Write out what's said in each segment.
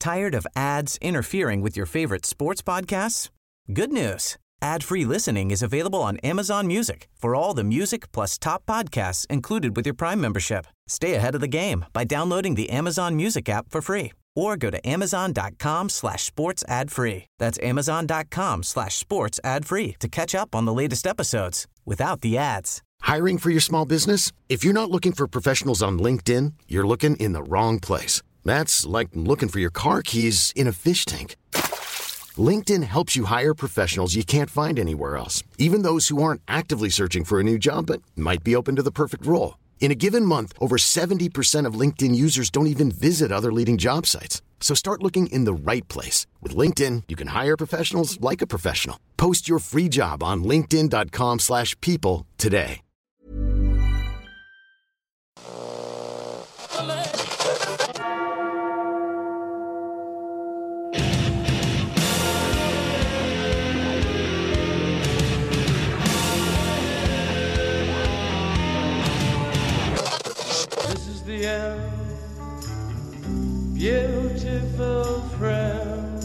Tired of ads interfering with your favorite sports podcasts? Good news. Ad-free listening is available on Amazon Music for all the music plus top podcasts included with your Prime membership. Stay ahead of the game by downloading the Amazon Music app for free or go to amazon.com/sports ad free. That's amazon.com/sports ad free to catch up on the latest episodes without the ads. Hiring for your small business? If you're not looking for professionals on LinkedIn, you're looking in the wrong place. That's like looking for your car keys in a fish tank. LinkedIn helps you hire professionals you can't find anywhere else, even those who aren't actively searching for a new job but might be open to the perfect role. In a given month, over 70% of LinkedIn users don't even visit other leading job sites. So start looking in the right place. With LinkedIn, you can hire professionals like a professional. Post your free job on linkedin.com/people today. Beautiful friend,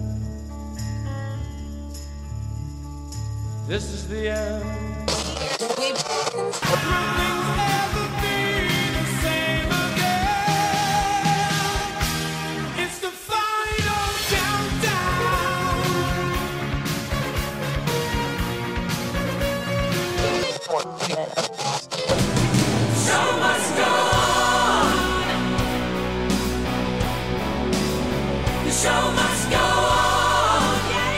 this is the end. Will things ever be the same again? It's the final countdown. Show must go. The show must go on, yeah,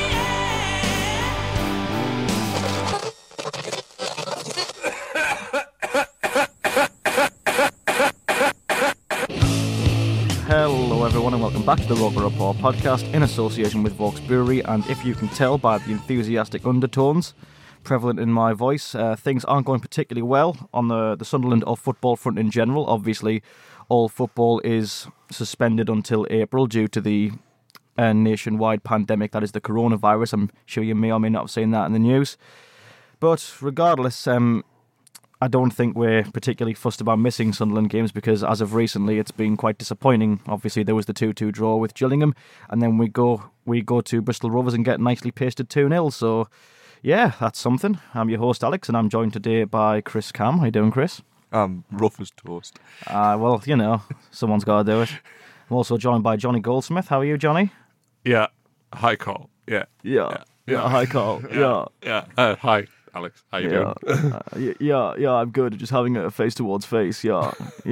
Hello everyone and welcome back to the Roper Report podcast in association with Vaux Brewery, and if you can tell by the enthusiastic undertones prevalent in my voice, things aren't going particularly well on the Sunderland or football front in general. Obviously, all football is suspended until April due to the nationwide pandemic that is the coronavirus. I'm sure you may or may not have seen that in the news. But regardless, I don't think we're particularly fussed about missing Sunderland games because as of recently it's been quite disappointing. Obviously there was the 2-2 draw with Gillingham and then we go to Bristol Rovers and get nicely pasted 2-0. So yeah, that's something. I'm your host Alex and I'm joined today by Chris Cam. How you doing, Chris? I'm rough as toast. Well, you know, someone's got to do it. I'm also joined by Johnny Goldsmith. How are you, Johnny? Yeah, hi Carl. Yeah. Hi Carl. Hi Alex. How you doing? I'm good. Just having a face towards face. Honestly,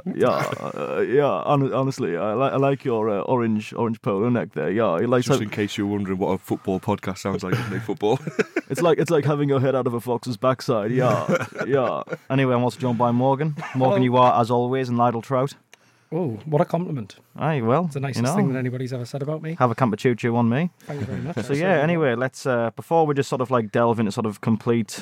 I like your orange polo neck there. Yeah, just in case you're wondering what a football podcast sounds like, isn't it? Football. It's like having your head out of a fox's backside. Yeah. Anyway, I'm also joined by Morgan. Morgan, you are as always an idle trout. Oh, what a compliment. Aye, well, it's the nicest thing that anybody's ever said about me. Have a camper choo-choo on me. Thank you very much. So yeah, anyway, let's, before we just sort of like delve into sort of complete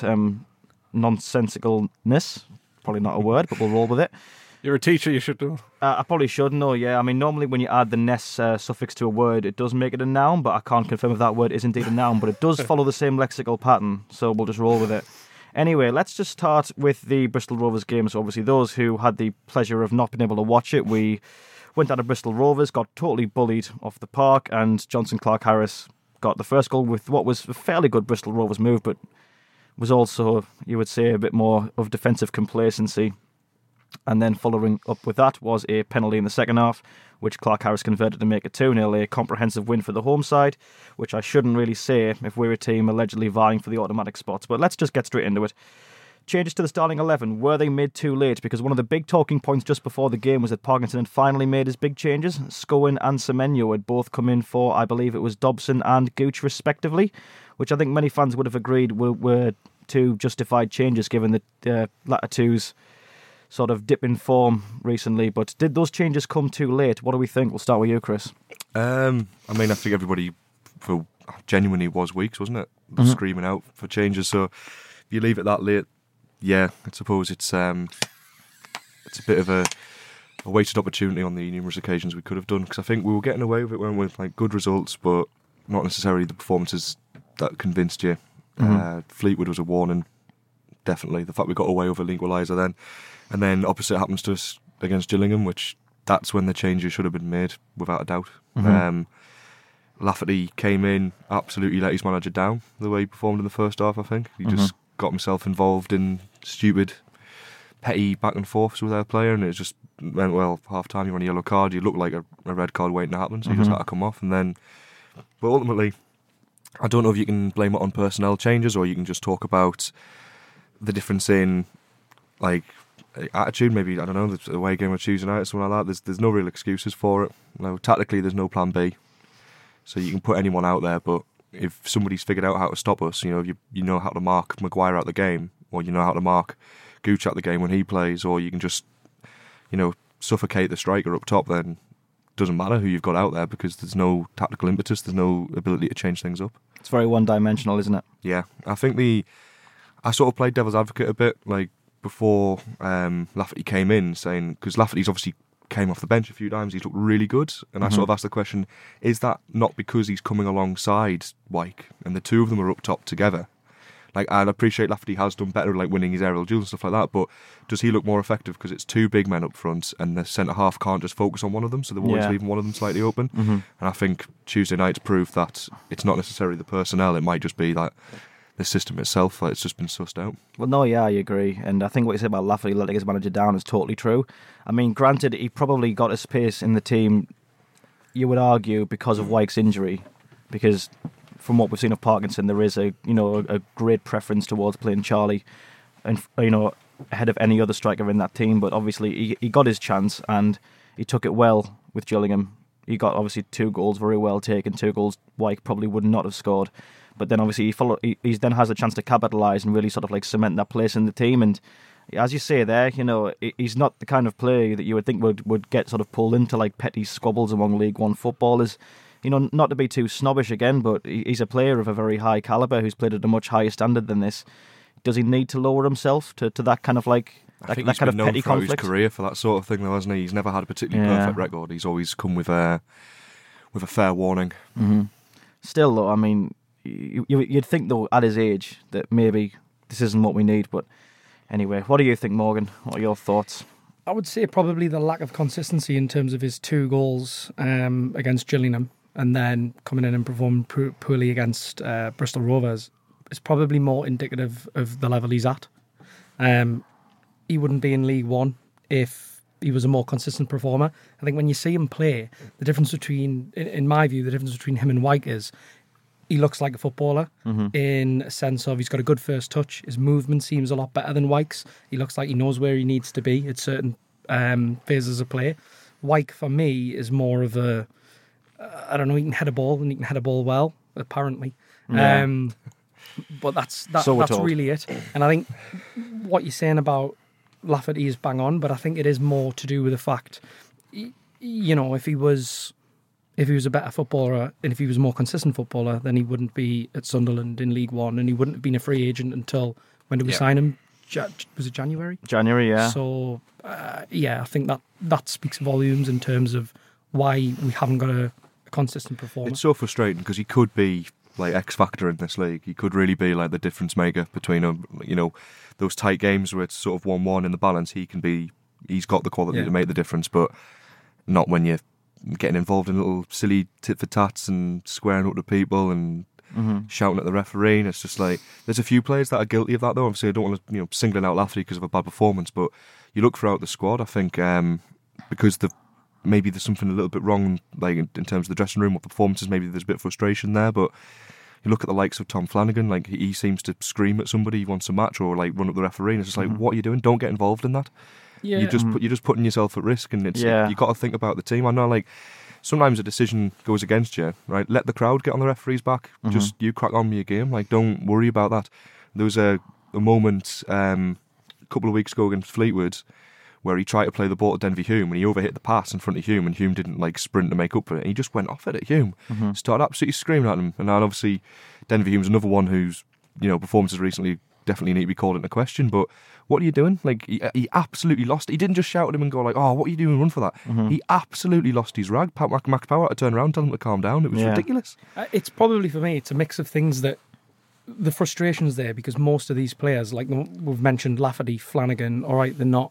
nonsensicalness, probably not a word, but we'll roll with it. You're a teacher, you should know. I probably should know, yeah. I mean, normally when you add the ness suffix to a word, it does make it a noun, but I can't confirm if that word is indeed a noun, but it does follow the same lexical pattern, so we'll just roll with it. Anyway, let's just start with the Bristol Rovers game. So obviously those who had the pleasure of not being able to watch it, we went down to Bristol Rovers, got totally bullied off the park, and Johnson Clark-Harris got the first goal with what was a fairly good Bristol Rovers move, but was also, you would say, a bit more of defensive complacency. And then following up with that was a penalty in the second half, which Clark-Harris converted to make it 2-0, a comprehensive win for the home side, which I shouldn't really say if we're a team allegedly vying for the automatic spots. But let's just get straight into it. Changes to the starting 11, were they made too late? Because one of the big talking points just before the game was that Parkinson had finally made his big changes. Scowen and Semenyo had both come in for, I believe it was Dobson and Gooch respectively, which I think many fans would have agreed were two justified changes given the latter two's sort of dip in form recently. But did those changes come too late? What do we think? We'll start with you, Chris. I mean, I think everybody genuinely was weak, wasn't it? Screaming out for changes. So if you leave it that late, yeah, I suppose it's a bit of a wasted opportunity on the numerous occasions we could have done, because I think we were getting away with it, weren't we? Like good results, but not necessarily the performances that convinced you. Fleetwood was a warning, definitely. The fact we got away over the equaliser then, and then opposite happens to us against Gillingham, which that's when the changes should have been made, without a doubt. Mm-hmm. Lafferty came in, absolutely let his manager down the way he performed in the first half, I think. He just got himself involved in stupid, petty back and forths with our player, and it just went, well, half-time, you're on a yellow card, you look like a red card waiting to happen, so you just had to come off. And then, but ultimately, I don't know if you can blame it on personnel changes, or you can just talk about the difference in, like, attitude, maybe, I don't know, the away game of Tuesday night or something like that. There's no real excuses for it. Tactically, there's no plan B. So you can put anyone out there, but if somebody's figured out how to stop us, you know how to mark Maguire out the game, or you know how to mark Gooch out the game when he plays, or you can just, suffocate the striker up top, then it doesn't matter who you've got out there, because there's no tactical impetus, there's no ability to change things up. It's very one-dimensional, isn't it? Yeah, I think I sort of played devil's advocate a bit, like, before Lafferty came in, saying, because Lafferty's obviously came off the bench a few times, he's looked really good, and I sort of asked the question, is that not because he's coming alongside Wyke and the two of them are up top together? Like, I'd appreciate Lafferty has done better, like winning his aerial duels and stuff like that, but does he look more effective because it's two big men up front and the centre half can't just focus on one of them, so they're always leaving one of them slightly open? And I think Tuesday night's proved that it's not necessarily the personnel, it might just be that the system itself, it's just been sussed out. Well, no, yeah, I agree. And I think what you said about Lafferty letting his manager down is totally true. I mean, granted, he probably got his pace in the team, you would argue, because of Wyke's injury. Because from what we've seen of Parkinson, there is a great preference towards playing Charlie, and ahead of any other striker in that team. But obviously, he got his chance and he took it well with Gillingham. He got obviously 2 goals very well taken. 2 goals Wyke probably would not have scored. But then obviously he then has a chance to capitalise and really sort of like cement that place in the team. And as you say there, he's not the kind of player that you would think would get sort of pulled into like petty squabbles among League One footballers. Not to be too snobbish again, but he's a player of a very high calibre who's played at a much higher standard than this. Does he need to lower himself to that kind of like I think that he's kind been of known petty throughout conflict? his career for that sort of thing, though, hasn't he? He's never had a particularly perfect record. He's always come with a fair warning. Still, though, I mean, you'd think, though, at his age, that maybe this isn't what we need. But anyway, what do you think, Morgan? What are your thoughts? I would say probably the lack of consistency in terms of his 2 goals against Gillingham, and then coming in and performing poorly against Bristol Rovers is probably more indicative of the level he's at. He wouldn't be in League One if he was a more consistent performer. I think when you see him play, the difference between, in my view, the difference between him and Wyke is he looks like a footballer in a sense of he's got a good first touch. His movement seems a lot better than Wyke's. He looks like he knows where he needs to be at certain phases of play. Wyke, for me, is more of a, I don't know, he can head a ball and he can head a ball well, apparently. Yeah. But that's told. really it. And I think what you're saying about Lafferty is bang on, but I think it is more to do with the fact, if he was a better footballer and if he was a more consistent footballer, then he wouldn't be at Sunderland in League One, and he wouldn't have been a free agent until, when did we sign him? Was it January? January, yeah. So, I think that speaks volumes in terms of why we haven't got a consistent performer. It's so frustrating because he could be like X factor in this league. He could really be like the difference maker between those tight games where it's sort of 1-1 in the balance. He's got the quality to make the difference, but not when you're getting involved in little silly tit for tats and squaring up to people and shouting at the referee. And it's just like, there's a few players that are guilty of that, though. Obviously, I don't want to singling out Lafferty because of a bad performance, but you look throughout the squad, I think, because maybe there's something a little bit wrong, like in terms of the dressing room, what performances, maybe there's a bit of frustration there, but you look at the likes of Tom Flanagan, like he seems to scream at somebody he wants a match or like run up the referee, and it's just like, what are you doing? Don't get involved in that. Yeah. You're just putting yourself at risk, and you got to think about the team. I know, like sometimes a decision goes against you, right? Let the crowd get on the referee's back. Just you crack on with your game. Like, don't worry about that. There was a moment a couple of weeks ago against Fleetwood where he tried to play the ball to Denver Hume and he overhit the pass in front of Hume, and Hume didn't like sprint to make up for it. And he just went off it at Hume, started absolutely screaming at him. And now obviously Denver Hume's another one whose performances recently definitely need to be called into question. But what are you doing? Like he absolutely lost. He didn't just shout at him and go like, "Oh, what are you doing? Run for that." He absolutely lost his rag. Max Power had to turn around, tell him to calm down. It was ridiculous. It's probably, for me, it's a mix of things that the frustration's there because most of these players, like we've mentioned, Lafferty, Flanagan, all right, they're not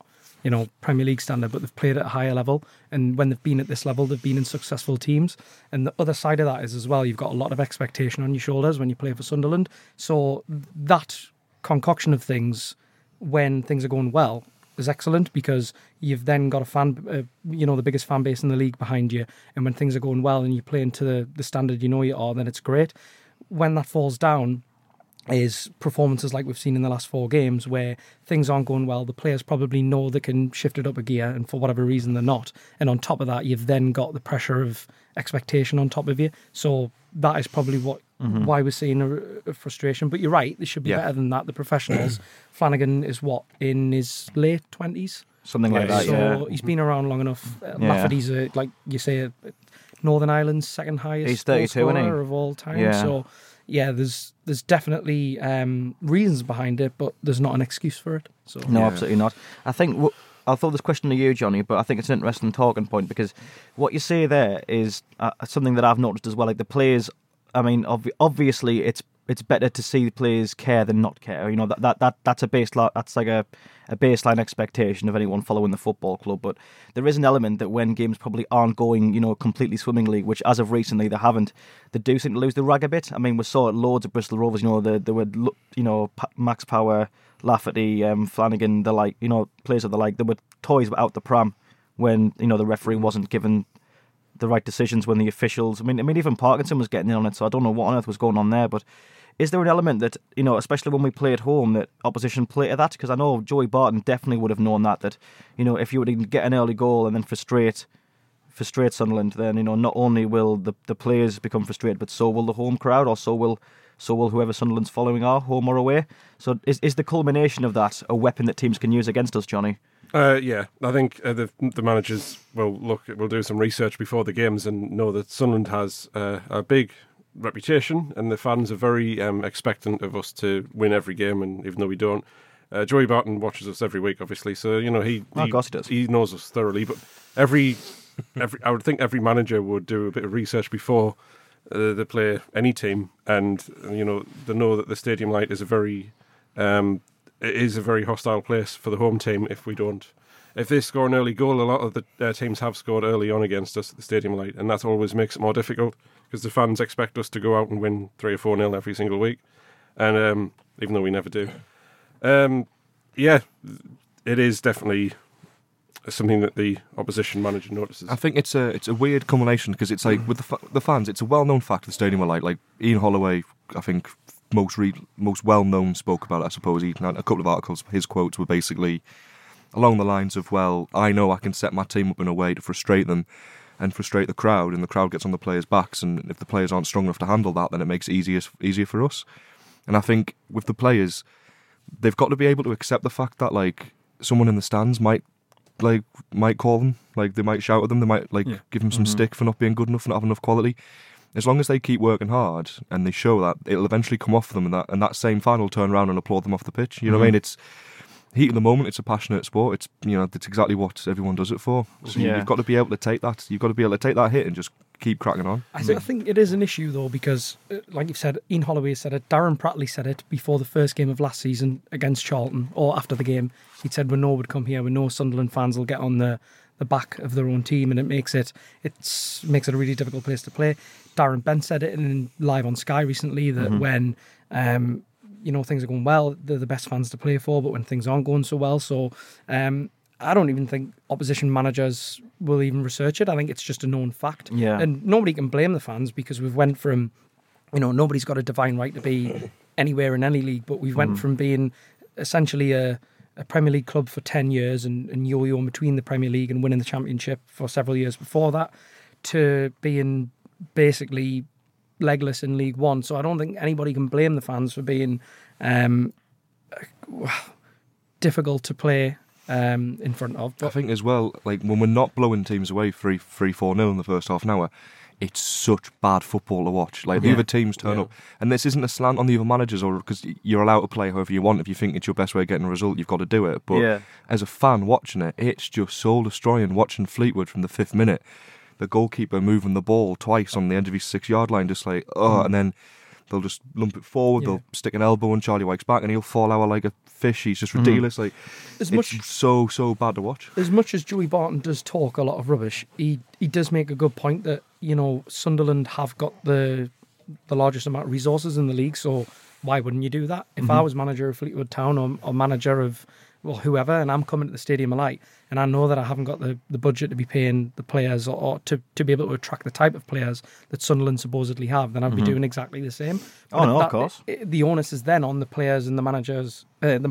Premier League standard, but they've played at a higher level. And when they've been at this level, they've been in successful teams. And the other side of that is as well, you've got a lot of expectation on your shoulders when you play for Sunderland. So that concoction of things, when things are going well, is excellent, because you've then got a fan, the biggest fan base in the league behind you. And when things are going well and you're playing to the standard you are, then it's great. When that falls down, is performances like we've seen in the last 4 games where things aren't going well. The players probably know they can shift it up a gear, and for whatever reason they're not. And on top of that, you've then got the pressure of expectation on top of you. So that is probably why we're seeing a frustration. But you're right, they should be better than that. The professionals. Flanagan is in his late 20s? Something like that, So he's been around long enough. Lafferty's, like you say, Northern Ireland's second highest He's 32, isn't he? of all time. Yeah. So there's definitely reasons behind it, but there's not an excuse for it. So No, absolutely not. I think I'll throw this question to you, Johnny, but I think it's an interesting talking point, because what you say there is something that I've noticed as well. Like the players, I mean, obviously it's better to see the players care than not care. That's a baseline. That's like a baseline expectation of anyone following the football club. But there is an element that when games probably aren't going, completely swimmingly, which as of recently they haven't, they do seem to lose the rag a bit. I mean, we saw it loads of Bristol Rovers. There were Max Power, Lafferty, Flanagan, the like. Players of the like. There were toys out the pram when the referee wasn't given the right decisions, when the officials. I mean, even Parkinson was getting in on it. So I don't know what on earth was going on there, but. Is there an element that, especially when we play at home, that opposition play to that? Because I know Joey Barton definitely would have known that if you were to get an early goal and then frustrate Sunderland, then, not only will the players become frustrated, but so will the home crowd, or so will whoever Sunderland's following are, home or away. So is the culmination of that a weapon that teams can use against us, Johnny? I think the managers will do some research before the games and know that Sunderland has a big reputation, and the fans are very expectant of us to win every game, and even though we don't, Joey Barton watches us every week, obviously, so he does. He knows us thoroughly. But I would think every manager would do a bit of research before they play any team, and they know that the Stadium Light is a very hostile place for the home team. If they score an early goal, a lot of the teams have scored early on against us at the Stadium Light, and that always makes it more difficult, because the fans expect us to go out and win 3 or 4-0 every single week, and even though we never do. It is definitely something that the opposition manager notices. I think it's a weird culmination, because it's like with the fans, it's a well-known fact of the Stadium Light. Like Ian Holloway, I think most well-known spoke about it, I suppose. He had a couple of articles. His quotes were basically along the lines of, well, I know I can set my team up in a way to frustrate them and frustrate the crowd, and the crowd gets on the players' backs, and if the players aren't strong enough to handle that, then it makes it easier for us. And I think with the players, they've got to be able to accept the fact that, like, someone in the stands might call them, like, they might shout at them, they might give them some stick for not being good enough, not having enough quality. As long as they keep working hard and they show that, it'll eventually come off them, and that same fan will turn around and applaud them off the pitch. You know what I mean? It's heat of the moment. It's a passionate sport. It's it's exactly what everyone does it for. So you've got to be able to take that. You've got to be able to take that hit and just keep cracking on. I think it is an issue though, because like you've said, Ian Holloway said it, Darren Prattley said it before the first game of last season against Charlton, or after the game. He said, we know we'd come here, we know Sunderland fans will get on the back of their own team, and it makes it a really difficult place to play. Darren Bent said it live on Sky recently that when things are going well, they're the best fans to play for, but when things aren't going so well, I don't even think opposition managers will even research it. I think it's just a known fact. Yeah. And nobody can blame the fans, because we've went from, nobody's got a divine right to be anywhere in any league, but we've went from being essentially a Premier League club for 10 years and yo-yoing between the Premier League and winning the Championship for several years before that, to being basically legless in League One. So I don't think anybody can blame the fans for being difficult to play in front of. But I think as well, like when we're not blowing teams away 3-4-0 in the first half an hour, it's such bad football to watch. Like the other teams turn up, and this isn't a slant on the other managers, or because you're allowed to play however you want. If you think it's your best way of getting a result, you've got to do it. But as a fan watching it, it's just soul destroying. Watching Fleetwood from the 5th minute, the goalkeeper moving the ball twice on the edge of his 6-yard line, just like and then they'll just lump it forward, Yeah. they'll stick an elbow in Charlie Wyke's back, and he'll fall out like a fish. He's just ridiculous. Like As it's so bad to watch. As much as Joey Barton does talk a lot of rubbish, he does make a good point that, you know, Sunderland have got the largest amount of resources in the league, so why wouldn't you do that? If I was manager of Fleetwood Town or manager of, well, whoever, and I'm coming to the Stadium of Light, and I know that I haven't got the budget to be paying the players or to be able to attract the type of players that Sunderland supposedly have, then I'd be doing exactly the same. Oh, no, of course. The onus is then on the players and the managers,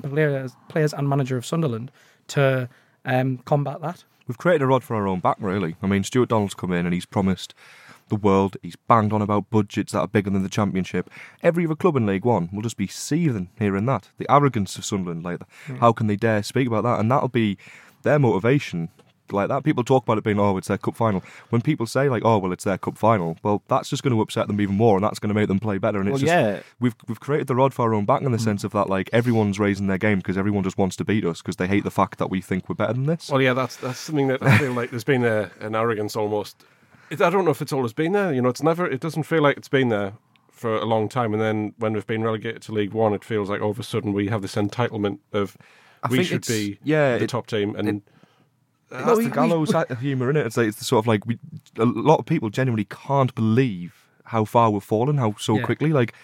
players and manager of Sunderland to combat that. We've created a rod for our own back, really. I mean, Stuart Donald's come in and he's promised the world. He's banged on about budgets that are bigger than the Championship. Every other club in League One will just be seething hearing that. The arrogance of Sunderland, like, how can they dare speak about that? And that'll be their motivation. Like that, people talk about it being, oh, it's their cup final. When people say, like, oh, well, it's their cup final, well, that's just going to upset them even more, and that's going to make them play better. And it's we've created the rod for our own back in the sense of that, like, everyone's raising their game because everyone just wants to beat us because they hate the fact that we think we're better than this. Well, yeah, that's something that I feel like there's been an arrogance almost. I don't know if it's always been there. You know, it doesn't feel like it's been there for a long time. And then when we've been relegated to League One, it feels like all of a sudden we have this entitlement of we should be the top team. And that's the gallows humour in it. It's like it's the sort of like a lot of people genuinely can't believe how far we've fallen, how so quickly. Like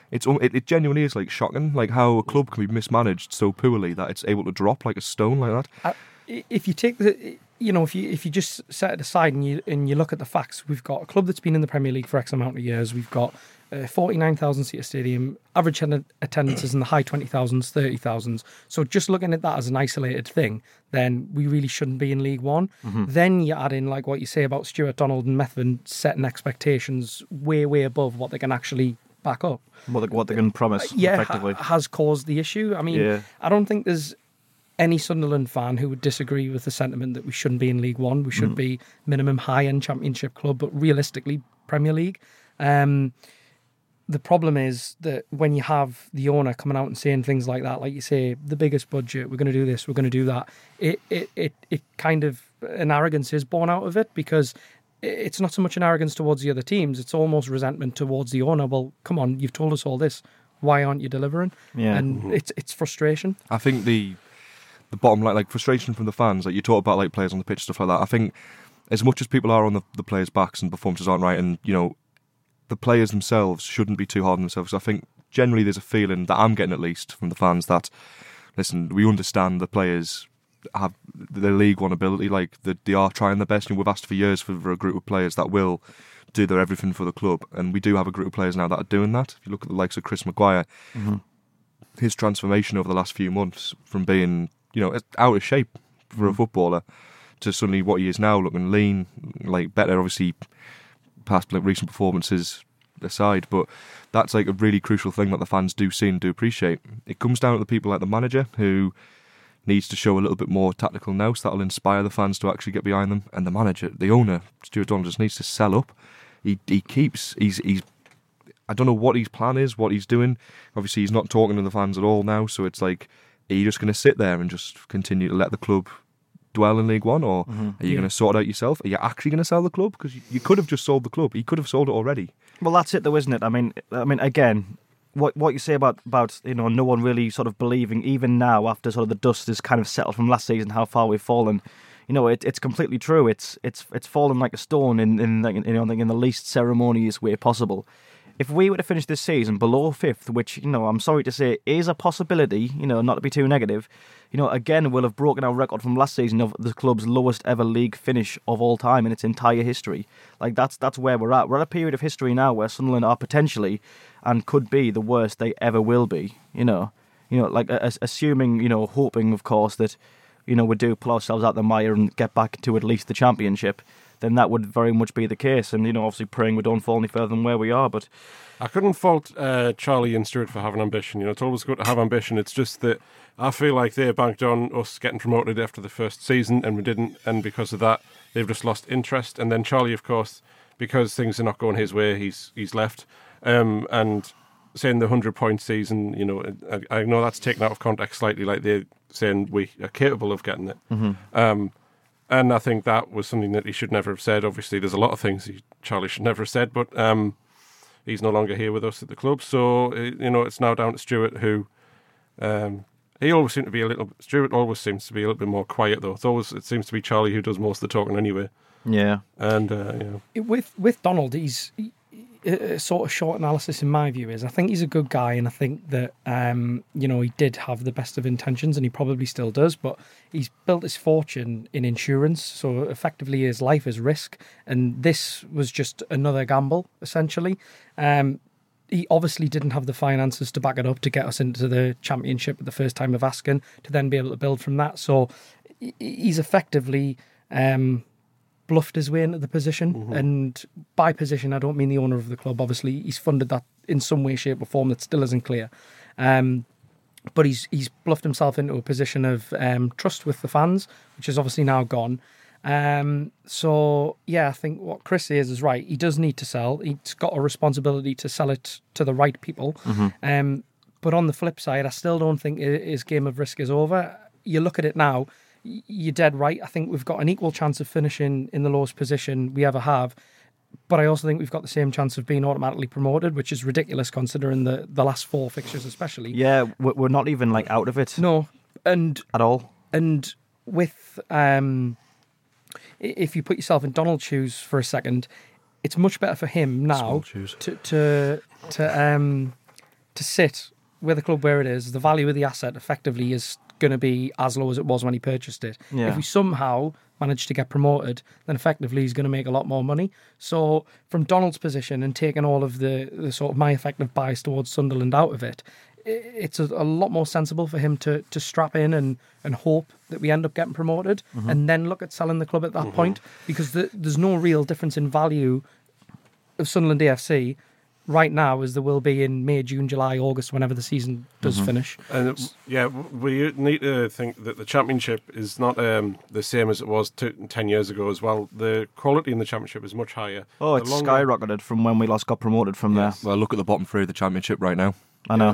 it genuinely is like shocking, like how a club can be mismanaged so poorly that it's able to drop like a stone like that. If you take if you just set it aside and you look at the facts, we've got a club that's been in the Premier League for X amount of years. We've got 49,000 seat stadium, average attendances in the high 20,000s, 30,000s. So just looking at that as an isolated thing, then we really shouldn't be in League One. Then you add in like what you say about Stuart Donald and Methven setting expectations way above what they can actually back up. What they can promise, effectively. Has caused the issue. I mean, I don't think there's any Sunderland fan who would disagree with the sentiment that we shouldn't be in League One. We should be minimum high-end Championship club, but realistically Premier League. The problem is that when you have the owner coming out and saying things like that, like you say, the biggest budget, we're going to do this, we're going to do that, it kind of, an arrogance is born out of it, because it's not so much an arrogance towards the other teams, it's almost resentment towards the owner. Well, come on, you've told us all this, why aren't you delivering? Yeah. And it's frustration. I think the bottom line, like frustration from the fans, like you talk about like players on the pitch, stuff like that. I think as much as people are on the players' backs and performances aren't right, and you know, the players themselves shouldn't be too hard on themselves. I think generally there's a feeling that I'm getting at least from the fans that, listen, we understand the players have their League One ability, like they are trying their best. And we've asked for years for a group of players that will do their everything for the club, and we do have a group of players now that are doing that. If you look at the likes of Chris Maguire, his transformation over the last few months from being, you know, out of shape for a footballer to suddenly what he is now, looking lean, like better, obviously past like recent performances aside, but that's like a really crucial thing that the fans do see and do appreciate. It comes down to the people like the manager, who needs to show a little bit more tactical nous that'll inspire the fans to actually get behind them, and the manager, the owner, Stuart Donald, just needs to sell up. He's I don't know what his plan is, what he's doing. Obviously he's not talking to the fans at all now, so it's like, are you just going to sit there and just continue to let the club dwell in League One, or are you going to sort it out yourself? Are you actually going to sell the club? Because you could have just sold the club. He could have sold it already. Well, that's it, though, isn't it? I mean, again, what you say about you know, no one really sort of believing, even now after sort of the dust is kind of settled from last season, how far we've fallen. You know, it's completely true. It's fallen like a stone in the least ceremonious way possible. If we were to finish this season below fifth, which, you know, I'm sorry to say is a possibility, you know, not to be too negative, you know, again, we'll have broken our record from last season of the club's lowest ever league finish of all time in its entire history. Like, that's where we're at. We're at a period of history now where Sunderland are potentially and could be the worst they ever will be, you know, like assuming, you know, hoping, of course, that, you know, we do pull ourselves out the mire and get back to at least the Championship, then that would very much be the case. And, you know, obviously praying we don't fall any further than where we are. But I couldn't fault Charlie and Stuart for having ambition. You know, it's always good to have ambition. It's just that I feel like they banked on us getting promoted after the first season, and we didn't. And because of that, they've just lost interest. And then Charlie, of course, because things are not going his way, he's left. And saying the 100-point season, you know, I know that's taken out of context slightly, like they're saying we are capable of getting it. And I think that was something that he should never have said. Obviously, there's a lot of things Charlie should never have said, but he's no longer here with us at the club. So it's now down to Stuart, who he always seemed to be Stuart always seems to be a little bit more quiet though. It seems to be Charlie who does most of the talking anyway. Yeah, and with Donald, he's a sort of short analysis in my view is I think he's a good guy, and I think that he did have the best of intentions, and he probably still does, but he's built his fortune in insurance, so effectively his life is risk, and this was just another gamble essentially. He obviously didn't have the finances to back it up to get us into the Championship at the first time of asking, to then be able to build from that. So he's effectively bluffed his way into the position, and by position I don't mean the owner of the club. Obviously he's funded that in some way, shape or form that still isn't clear, but he's bluffed himself into a position of trust with the fans, which is obviously now gone. So yeah, I think what Chris says is right. He does need to sell. He's got a responsibility to sell it to the right people. But on the flip side, I still don't think his game of risk is over. You look at it now, you're dead right. I think we've got an equal chance of finishing in the lowest position we ever have. But I also think we've got the same chance of being automatically promoted, which is ridiculous considering the last 4 fixtures especially. Yeah, we're not even out of it. No, and at all. And with if you put yourself in Donald's shoes for a second, it's much better for him now to sit with the club where it is. The value of the asset effectively is going to be as low as it was when he purchased it. Yeah. If we somehow manage to get promoted, then effectively he's going to make a lot more money. So from Donald's position and taking all of the sort of my effective bias towards Sunderland out of it, it's a lot more sensible for him to strap in and hope that we end up getting promoted, and then look at selling the club at that point, because there's no real difference in value of Sunderland AFC right now as there will be in May, June, July, August, whenever the season does finish. And we need to think that the Championship is not the same as it was 10 years ago as well. The quality in the Championship is much higher. Oh, it's skyrocketed from when we last got promoted from there. Well, look at the bottom 3 of the Championship right now. I know.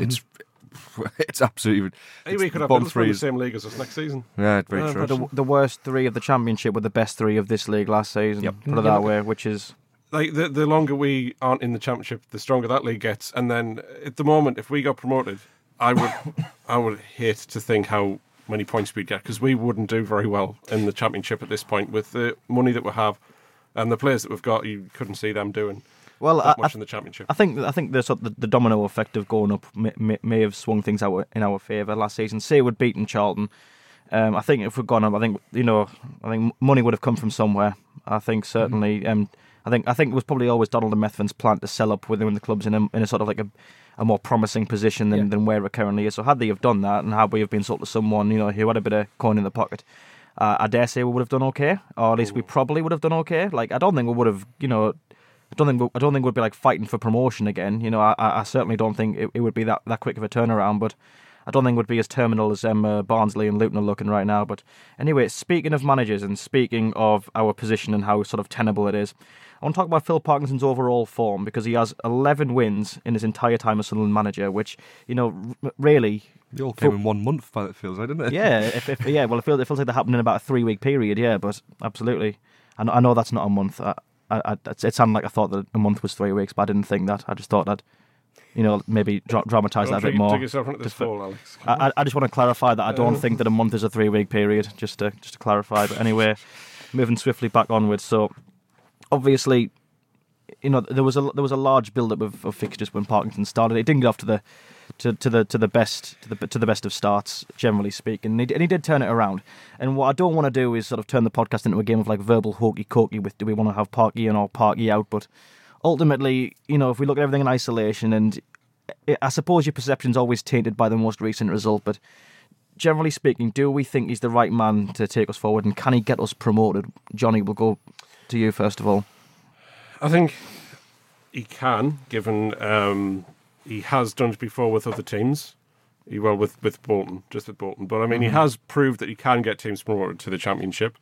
It's absolutely... We could have Middlesbrough in the same league as us next season. Yeah, very true. The worst 3 of the Championship were the best 3 of this league last season. Yep. Put it that way, which is... The longer we aren't in the Championship, the stronger that league gets. And then at the moment, if we got promoted, I would hate to think how many points we'd get, because we wouldn't do very well in the Championship at this point with the money that we have and the players that we've got. You couldn't see them doing that much in the Championship. I think the domino effect of going up may have swung things out in our favour last season. Say we'd beaten Charlton. I think if we'd gone up, I think money would have come from somewhere. I think certainly. I think it was probably always Donald and Methven's plan to sell up within the clubs in a sort of a more promising position than where it currently is. So had they have done that, and had we have been sold to someone who had a bit of coin in the pocket, I dare say we would have done okay, or at least we probably would have done okay. I don't think we would have, I don't think we'd be fighting for promotion again. I certainly don't think it would be that quick of a turnaround, but I don't think it would be as terminal as Barnsley and Luton are looking right now. But anyway, speaking of managers and speaking of our position and how sort of tenable it is, I want to talk about Phil Parkinson's overall form, because he has 11 wins in his entire time as Sunderland manager, which, really... They all came in 1 month, it feels like, didn't it? Yeah, it feels like they happened in about a 3-week period, yeah, but absolutely. I know that's not a month. It sounded like I thought that a month was 3 weeks, but I didn't think that. I just thought I'd, maybe dramatise that a bit more. Dig yourself into this fall, Alex. I just want to clarify that I don't think that a month is a 3-week period, just to clarify. But anyway, moving swiftly back onwards. So, obviously, there was a large build-up of fixtures when Parkinson started. It didn't get off to the best of starts, generally speaking, and he did turn it around. And what I don't want to do is sort of turn the podcast into a game of verbal hokey-cokey with, do we want to have Parky in or Parky out? But ultimately, if we look at everything in isolation, and I suppose your perception's always tainted by the most recent result, but generally speaking, do we think he's the right man to take us forward, and can he get us promoted? Johnny, we'll go to you first of all. I think he can, given he has done it before with other teams. With Bolton, just with Bolton. But I mean, he has proved that he can get teams promoted to the Championship.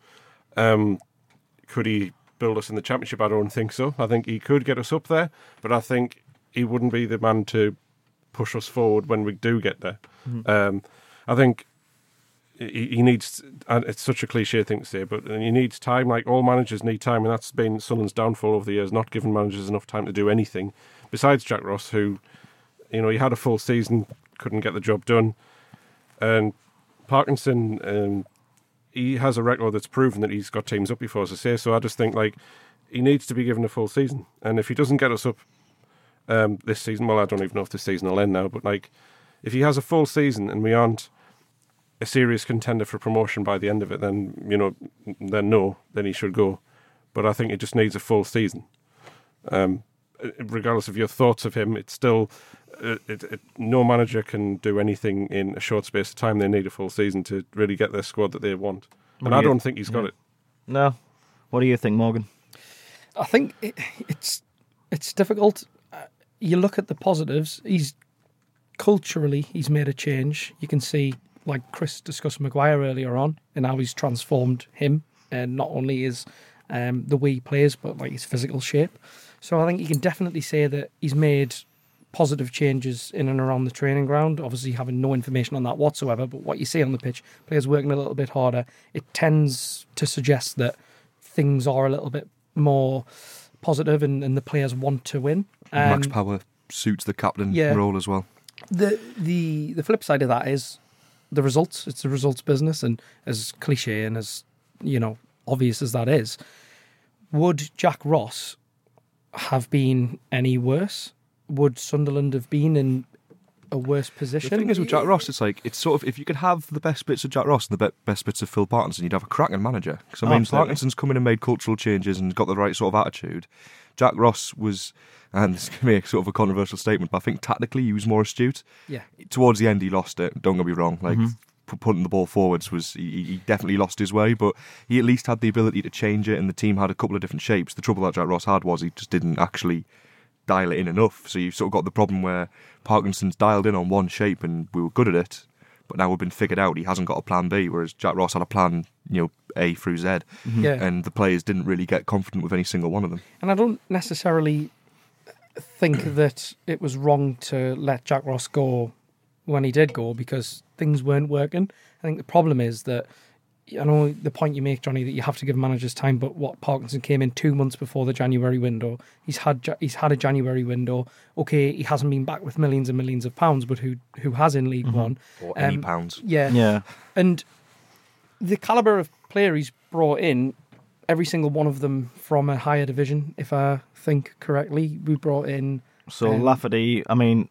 Could he build us in the Championship? I don't think so. I think he could get us up there, but I think he wouldn't be the man to push us forward when we do get there. I think, he needs, and it's such a cliche thing to say, but he needs time. Like all managers need time, and that's been Sunderland's downfall over the years, not giving managers enough time to do anything. Besides Jack Ross, who, he had a full season, couldn't get the job done, and Parkinson, he has a record that's proven that he's got teams up before, as I say. So I just think he needs to be given a full season, and if he doesn't get us up this season, well, I don't even know if this season will end now, but if he has a full season and we aren't a serious contender for promotion by the end of it, then then he should go. But I think it just needs a full season. Regardless of your thoughts of him, it's still no manager can do anything in a short space of time. They need a full season to really get their squad that they want, and I don't think he's got it. No. What do you think, Morgan? I think it's difficult. You look at the positives. Culturally, he's made a change. You can see, like Chris discussed Maguire earlier on, and how he's transformed him, and not only his the way he plays, but like his physical shape. So I think you can definitely say that he's made positive changes in and around the training ground. Obviously, having no information on that whatsoever, but what you see on the pitch, players working a little bit harder, it tends to suggest that things are a little bit more positive, and the players want to win. Max Power suits the captain role as well. The flip side of that is the results. It's the results business, and as cliche and as obvious as that is, would Jack Ross have been any worse? Would Sunderland have been in a worse position? The thing is with Jack Ross, it's sort of, if you could have the best bits of Jack Ross and the best bits of Phil Parkinson, you'd have a cracking manager. Because Parkinson's come in and made cultural changes and got the right sort of attitude. Jack Ross was, and this can be a sort of a controversial statement, but I think tactically he was more astute. Yeah. Towards the end he lost it, don't get me wrong. Putting the ball forwards was, he definitely lost his way, but he at least had the ability to change it, and the team had a couple of different shapes. The trouble that Jack Ross had was he just didn't actually dial it in enough. So you've sort of got the problem where Parkinson's dialed in on one shape and we were good at it, but now we've been figured out he hasn't got a plan B, whereas Jack Ross had a plan, A through Z. Yeah. And the players didn't really get confident with any single one of them. And I don't necessarily think that it was wrong to let Jack Ross go when he did go, because things weren't working. I think the problem is that, I know the point you make, Johnny, that you have to give managers time, but Parkinson came in 2 months before the January window. He's had a January window. Okay, he hasn't been back with millions and millions of pounds, but who has in League One? Or any pounds. Yeah. And the calibre of player he's brought in, every single one of them from a higher division, if I think correctly. We brought in... So Lafferty,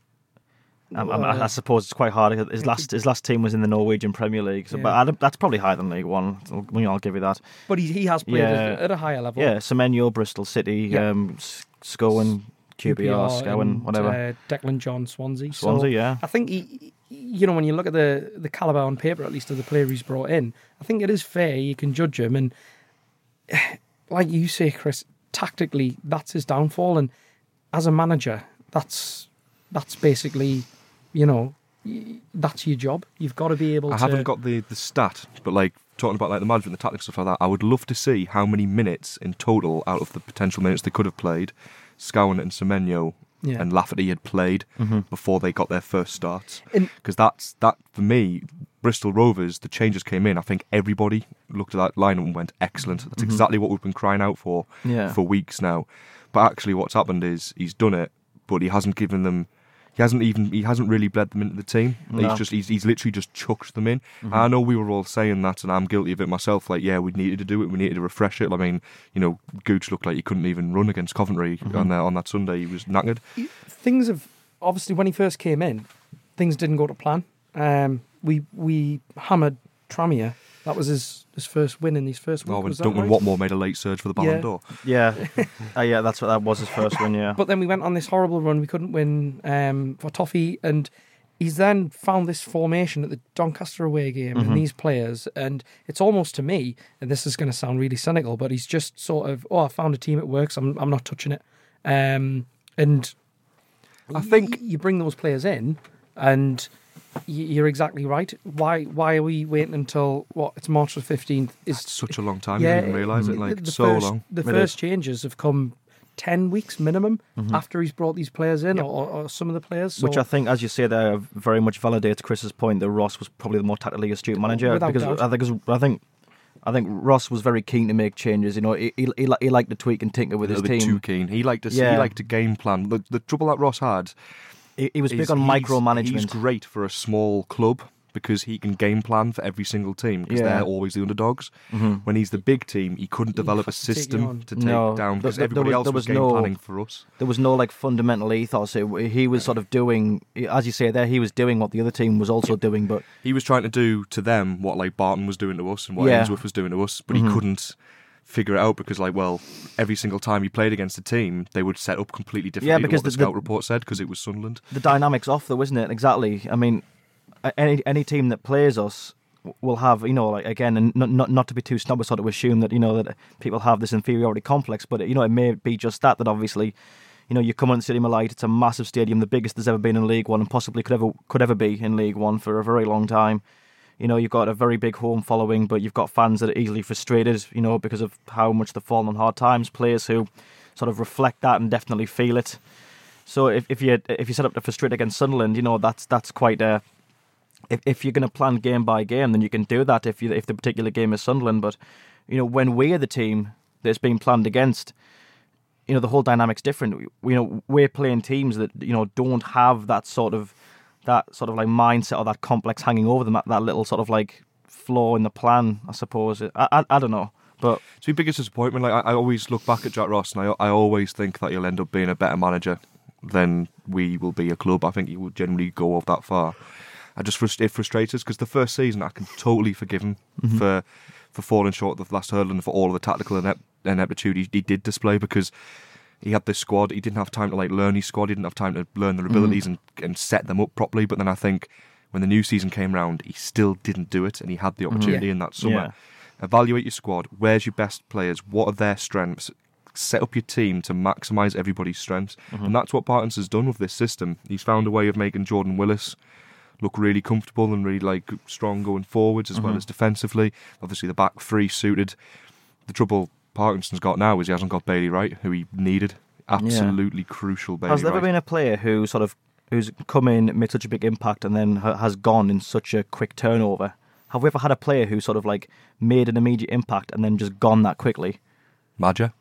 I suppose it's quite hard. His last team was in the Norwegian Premier League, but that's probably higher than League One. I'll give you that. But he has played at a higher level. Yeah, Semenyo, Bristol City, Scowen, QPR, Scowen, whatever. Declan John, Swansea. Yeah. I think he, when you look at the calibre on paper, at least of the player he's brought in, I think it is fair. You can judge him, and like you say, Chris, tactically that's his downfall, and as a manager, that's basically. That's your job. You've got to be able to... I haven't got the stat, but talking about the management, the tactics, stuff like that, I would love to see how many minutes in total out of the potential minutes they could have played, Scowen and Semenyo and Lafferty had played before they got their first starts. Because that for me, Bristol Rovers, the changes came in, I think everybody looked at that lineup and went, excellent. That's exactly what we've been crying out for weeks now. But actually what's happened is he's done it, but he hasn't given them... He hasn't really bled them into the team. No. He's literally just chucked them in. I know we were all saying that, and I'm guilty of it myself. We needed to do it. We needed to refresh it. Gooch looked like he couldn't even run against Coventry on that Sunday. He was knackered. Things have obviously, when he first came in, things didn't go to plan. We hammered Tramier. That was his first win in his first week. When Duncan Watmore made a late surge for the Ballon d'Or. Yeah. That was his first win, yeah. But then we went on this horrible run. We couldn't win for Toffee, and he's then found this formation at the Doncaster away game and these players, and it's almost to me, and this is going to sound really cynical, but he's just sort of, I found a team, it works, I'm not touching it. And I think you bring those players in, and... You're exactly right. Why are we waiting until it's March the 15th? That's such a long time. You didn't even realise it. Long. The first changes have come 10 weeks minimum after he's brought these players in, or some of the players. So, Which I think, as you say there, very much validates Chris's point that Ross was probably the more tactically astute manager. Without Because doubt. I think Ross was very keen to make changes. You know, he liked to tweak and tinker with a his little bit team. too keen. He liked to Yeah. he liked to game plan. The trouble that Ross had, He was big is on he's micromanagement. great for a small club because he can game plan for every single team because Yeah. they're always the underdogs. When he's the big team, he couldn't develop a have to take you on. system to take No, down because there everybody else there was was game no- planning for us. There was no like fundamental ethos. He was sort of doing, as you say there, he was doing what the other team was also doing, but He was trying to do to them what like Barton was doing to us and what Yeah. Ainsworth was doing to us, but he couldn't figure it out because every single time he played against a team, they would set up completely differently because to what the the- scout report said because it was Sunderland. the dynamics off though, isn't it? Exactly. I mean, any team that plays us will have, you know, like again, and not to be too snobbish, sort of assume that, you know, that people have this inferiority complex, but you know, it may be just that obviously, you know, you come on Stadium of Light, it's a massive stadium, the biggest there's ever been in League One, and possibly could ever be in League One for a very long time. You know, you've got a very big home following, but you've got fans that are easily frustrated, you know, because of how much they've fallen on hard times. Players who sort of reflect that and definitely feel it. So if you set up to frustrate against Sunderland, you know, that's quite a. If you're going to plan game by game, then you can do that if the particular game is Sunderland. But you know, when we're the team that's being planned against, you know, the whole dynamic's different. You know, we're playing teams that, you know, don't have that sort of like mindset or that complex hanging over them. That little sort of like flaw in the plan, I suppose. I don't know, but It's my biggest disappointment. Like I always look back at Jack Ross, and I always think that he'll end up being a better manager than we will be a club. I think he will generally go off that far. It frustrates us because the first season I can totally forgive him for falling short of the last hurdle and for all of the tactical ineptitude he did display because he had this squad. He didn't have time to like learn his squad. He didn't have time to learn their abilities and set them up properly. But then I think when the new season came round, he still didn't do it, and he had the opportunity in that summer. Yeah. Evaluate your squad. Where's your best players? What are their strengths? Set up your team to maximise everybody's strengths. And that's what Barton's has done with this system. He's found a way of making Jordan Willis look really comfortable and really like strong going forwards as well as defensively. Obviously the back three suited. The trouble Parkinson's got now is he hasn't got Bailey Wright, who he needed. Absolutely crucial Bailey has there Wright. ever been a player who's come in, made such a big impact, and then has gone in such a quick turnover? Have we ever had a player who sort of like made an immediate impact and then just gone that quickly? Madja?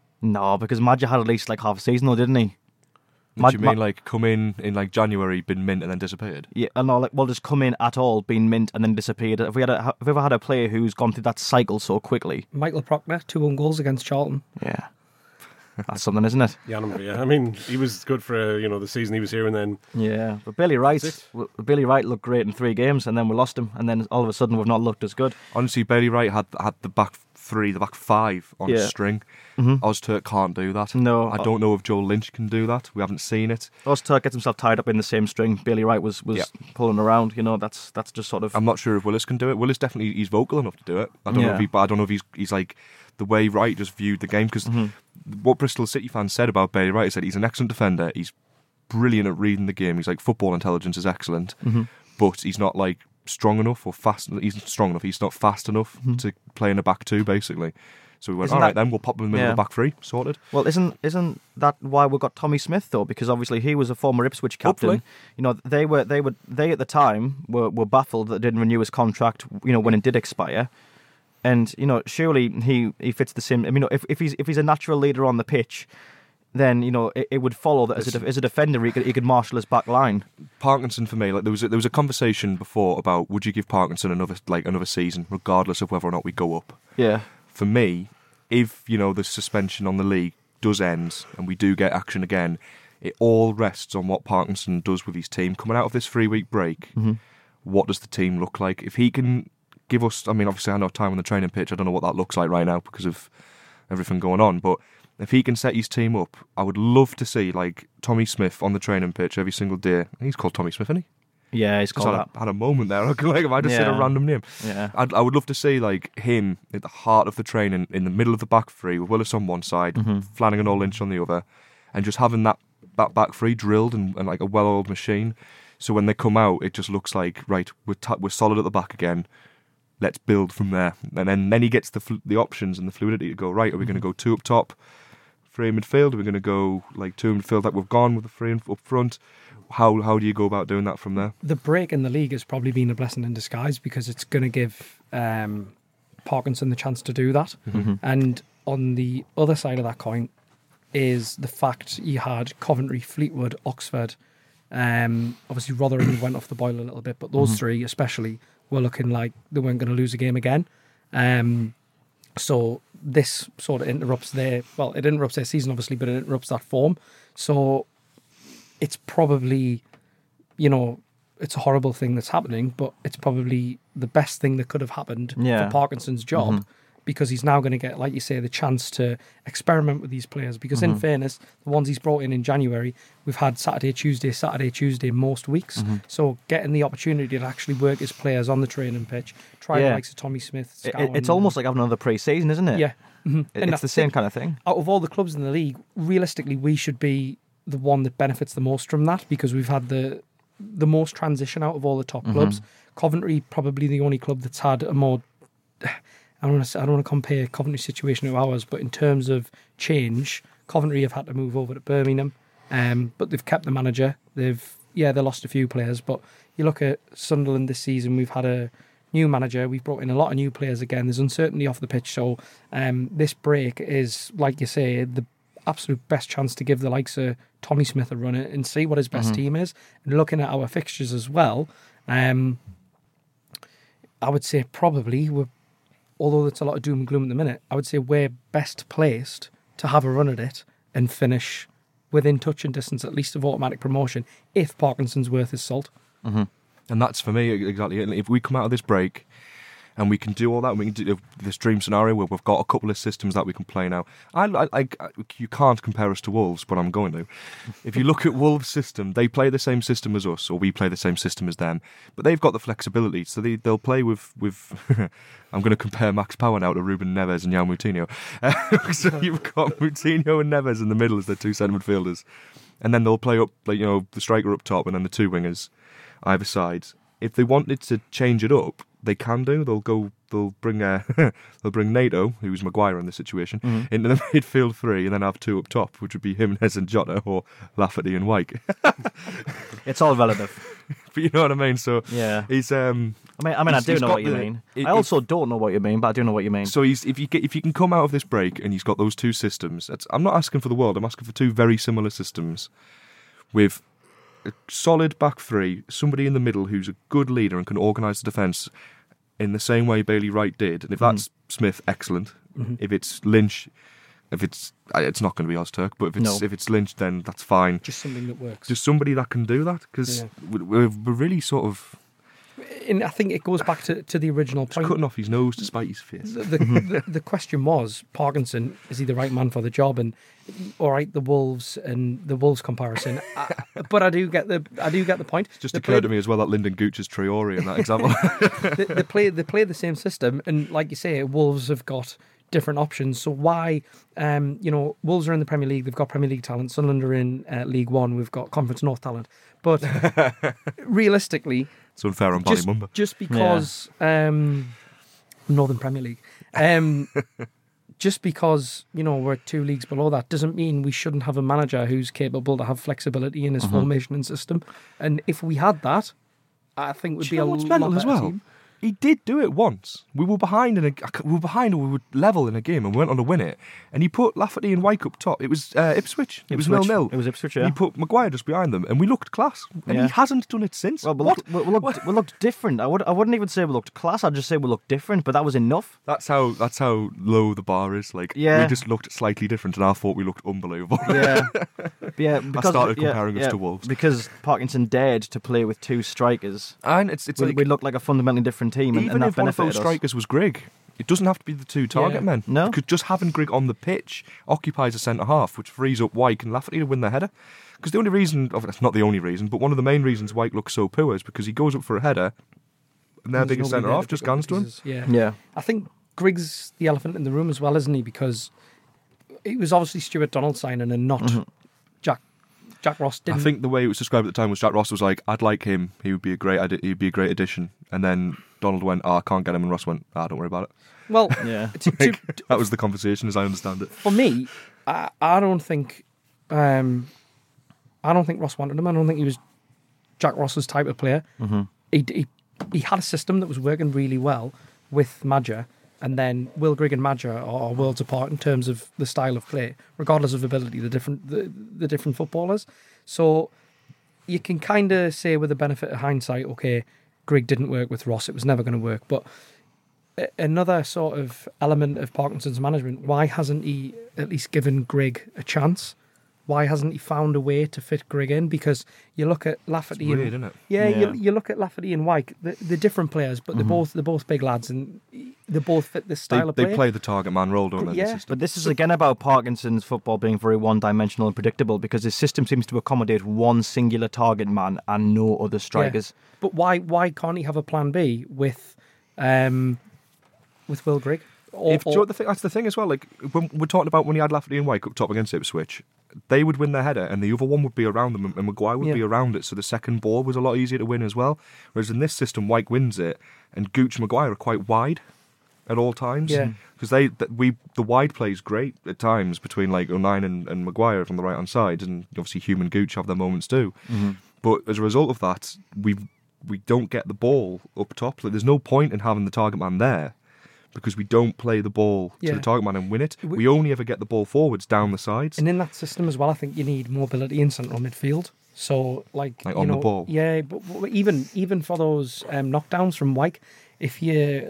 No, because Madja had at least like half a season, though, didn't he? What do you mean, like come in like January, been mint and then disappeared? Yeah, no, like well, just come in at all, been mint and then disappeared. Have we ever had a player who's gone through that cycle so quickly? Michael Proctor, 2 own goals against Charlton. Yeah, that's something, isn't it? Yeah, I mean, he was good for the season he was here, and then Yeah, but Bailey Wright looked great in 3 games, and then we lost him, and then all of a sudden we've not looked as good. Honestly, Bailey Wright had the back three, the back five on a Yeah. string. Ozturk can't do that. No. I don't know if Joel Lynch can do that. We haven't seen it. Ozturk gets himself tied up in the same string. Bailey Wright was Yeah. pulling around. You know, that's just sort of. I'm not sure if Willis can do it. Willis definitely, he's vocal enough to do it. I don't know Yeah. I don't know if he's like the way Wright just viewed the game, because what Bristol City fans said about Bailey Wright is that he's an excellent defender. He's brilliant at reading the game. He's like football intelligence is excellent, but he's not like strong enough or fast. He's strong enough. He's not fast enough to play in a back two, basically. So we went, Isn't all right, that- then we'll pop him in the middle of the back three, sorted. Well, isn't that why we got Tommy Smith though? Because obviously he was a former Ipswich captain. Hopefully. You know, they at the time were baffled that they didn't renew his contract. You know, when it did expire. And you know, surely he fits the same. I mean, if he's a natural leader on the pitch, then you know it would follow that as a defender he could marshal his back line. Parkinson for me, like there was a conversation before about would you give Parkinson another season, regardless of whether or not we go up. Yeah. For me, if the suspension on the league does end and we do get action again, it all rests on what Parkinson does with his team coming out of this 3-week break. What does the team look like? If he can give us, I mean, obviously I know time on the training pitch. I don't know what that looks like right now because of everything going on, but if he can set his team up, I would love to see like Tommy Smith on the training pitch every single day. He's called Tommy Smith, isn't he? Yeah, he's Just called that. had a moment there. Like, if I just said a Yeah. random name, Yeah. I would love to see like him at the heart of the training, in the middle of the back three, with Willis on one side, Flanagan or Lynch on the other, and just having that back three drilled and like a well-oiled machine. So when they come out, it just looks like right, we're solid at the back again. Let's build from there, and then he gets the options and the fluidity to go right. Are we going to go 2 up top? three in midfield? Are we going to go like two in midfield like we've gone with the three up front? How do you go about doing that from there? The break in the league has probably been a blessing in disguise because it's going to give Parkinson the chance to do that. And on the other side of that coin is the fact you had Coventry, Fleetwood, Oxford. Obviously, Rotherham went off the boil a little bit, but those three especially were looking like they weren't going to lose a game again. So this sort of interrupts it interrupts their season, obviously, but it interrupts that form. So it's probably, it's a horrible thing that's happening, but it's probably the best thing that could have happened for Parkinson's job because he's now going to get, like you say, the chance to experiment with these players. Because in fairness, the ones he's brought in January, we've had Saturday, Tuesday most weeks. So getting the opportunity to actually work his players on the training pitch, try the likes of Tommy Smith. It's almost like having another pre-season, isn't it? Yeah. It's the same kind of thing. Out of all the clubs in the league, realistically, we should be the one that benefits the most from that because we've had the most transition out of all the top clubs. Coventry probably the only club that's had a more. I don't want to compare Coventry's situation to ours, but in terms of change, Coventry have had to move over to Birmingham, but they've kept the manager. They lost a few players, but you look at Sunderland this season, we've had a new manager, we've brought in a lot of new players again. There's uncertainty off the pitch, so this break is, like you say, the absolute best chance to give the likes of Tommy Smith a run and see what his best team is. And looking at our fixtures as well, I would say probably although it's a lot of doom and gloom at the minute, I would say we're best placed to have a run at it and finish within touch and distance at least of automatic promotion if Parkinson's worth his salt. And that's for me exactly it. If we come out of this break and we can do all that, and we can do this dream scenario where we've got a couple of systems that we can play now. You can't compare us to Wolves, but I'm going to. If you look at Wolves' system, they play the same system as us, or we play the same system as them, but they've got the flexibility, so they'll play with I'm going to compare Max Power now to Ruben Neves and Jan Moutinho. So you've got Moutinho and Neves in the middle as their two centre midfielders, and then they'll play up the striker up top, and then the two wingers either side. If they wanted to change it up, they can do. They'll bring NATO, who's Maguire in this situation, into the midfield three, and then have two up top, which would be Jimenez and Jota or Lafferty and Wyke. It's all relative. But you know what I mean. So yeah, he's. I do know what you mean. I also don't know what you mean, but I do know what you mean. So if you can come out of this break and he's got those two systems, I'm not asking for the world. I'm asking for two very similar systems with a solid back three, somebody in the middle who's a good leader and can organise the defence in the same way Bailey Wright did. And if that's Smith, excellent. If it's Lynch, it's not going to be Ozturk, but if it's Lynch, then that's fine. Just something that works. Just somebody that can do that, because we're really sort of. And I think it goes back to the original point. Cutting off his nose to spite his face. The question was, Parkinson, is he the right man for the job? And all right, the Wolves comparison, but I do get the point. It just occurred to me as well that Lyndon Gooch is Traore in that example. they play the same system, and like you say, Wolves have got different options. So why, Wolves are in the Premier League, they've got Premier League talent. Sunderland are in League One, we've got Conference North talent. But realistically, it's unfair on Ballymumba. Just because Northern Premier League, just because we're 2 leagues below that doesn't mean we shouldn't have a manager who's capable to have flexibility in his formation and system. And if we had that, I think we'd be a lot better as well. team. He did do it once. We were behind or we were level in a game and went on to win it. And he put Lafferty and Wyke up top. It was Ipswich. It was 0-0. It was Ipswich, yeah. He put Maguire just behind them, and we looked class. And he hasn't done it since. Well, we looked different. I wouldn't even say we looked class. I'd just say we looked different. But that was enough. That's how low the bar is. We just looked slightly different, and I thought we looked unbelievable. Yeah. Because, I started comparing us to Wolves because Parkinson dared to play with 2 strikers. And we looked like a fundamentally different team. Even and that if one of those strikers was Grigg, it doesn't have to be the 2 target men. No. Because just having Grigg on the pitch occupies a centre half, which frees up Wyke and Lafferty to win the header. Because the only reason, that's not the only reason, but one of the main reasons Wyke looks so poor is because he goes up for a header, and their biggest centre half just guns to him. Yeah. I think Grigg's the elephant in the room as well, isn't he? Because it was obviously Stuart Donald signing and not Jack Jack Ross didn't. I think the way it was described at the time was Jack Ross was like, "I'd like him. He'd be a great addition." And then Donald went, "Oh, I can't get him," and Ross went, "Ah, don't worry about it." Well, Yeah. That was the conversation, as I understand it. for me, I don't think Ross wanted him. I don't think he was Jack Ross's type of player. Mm-hmm. He had a system that was working really well with Madger, and then Will Grigg and Madger are worlds apart in terms of the style of play, regardless of ability. The different footballers. So you can kind of say, with the benefit of hindsight, okay, Grigg didn't work with Ross; it was never going to work. But another sort of element of Parkinson's management, why hasn't he at least given Grigg a chance? Why hasn't he found a way to fit Grigg in? Because you look at Lafferty, It's weird, isn't it? Yeah, Yeah. You look at Lafferty and Wyke, they're different players, but they're both big lads, and they both fit this style of play. They play the target man role, don't they? Yeah. The system. But this is again about Parkinson's football being very one-dimensional and predictable, because his system seems to accommodate one singular target man and no other strikers. Yeah. But why can't he have a plan B with Will Grigg? Do you know what that's the thing as well. Like when we're talking about when he had Lafferty and Wyke up top against Ipswich, they would win their header, and the other one would be around them, and Maguire would be around it. So the second ball was a lot easier to win as well. Whereas in this system, Wyke wins it, and Gooch and Maguire are quite wide at all times. Yeah. Because the wide play is great at times between like O'Nien and Maguire on the right hand side, and obviously Hume and Gooch have their moments too. Mm-hmm. But as a result of that, we don't get the ball up top. Like, there's no point in having the target man there, because we don't play the ball to the target man and win it. We only ever get the ball forwards down the sides. And in that system as well, I think you need mobility in central midfield. So, like you on know, the ball. Yeah, but even for those knockdowns from Wyke, if you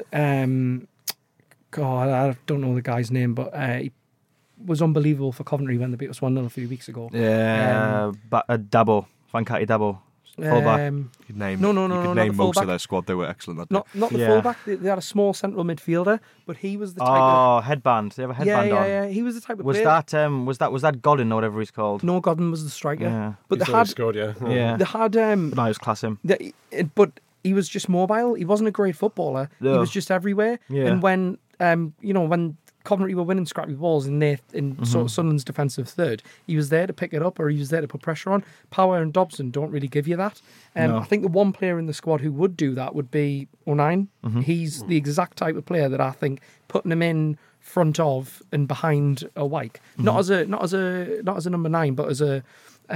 God, I don't know the guy's name, but he was unbelievable for Coventry when they beat us 1-0 a few weeks ago. Yeah, Dabo, Fankati Dabo, fullback. You could name, No, you could not name the most of fullback. their squad. They were excellent that day. Not the Yeah. fullback. They had a small central midfielder, but he was the type of Headband. They have a headband on. yeah. He was the type of Was player. that Godin or whatever he's called? No, Godden was the striker. Yeah. But He's they already had scored, yeah. Yeah. they had No, it was class him. but he was just mobile. He wasn't a great footballer. He No. was just everywhere. Yeah. And when when Coventry were winning scrappy balls in sort of Sunderland's defensive third, he was there to pick it up, or he was there to put pressure on. Power and Dobson don't really give you that. No. I think the one player in the squad who would do that would be O'Nien. He's the exact type of player that I think putting him in front of and behind a Wyke, not as a number 9, but as a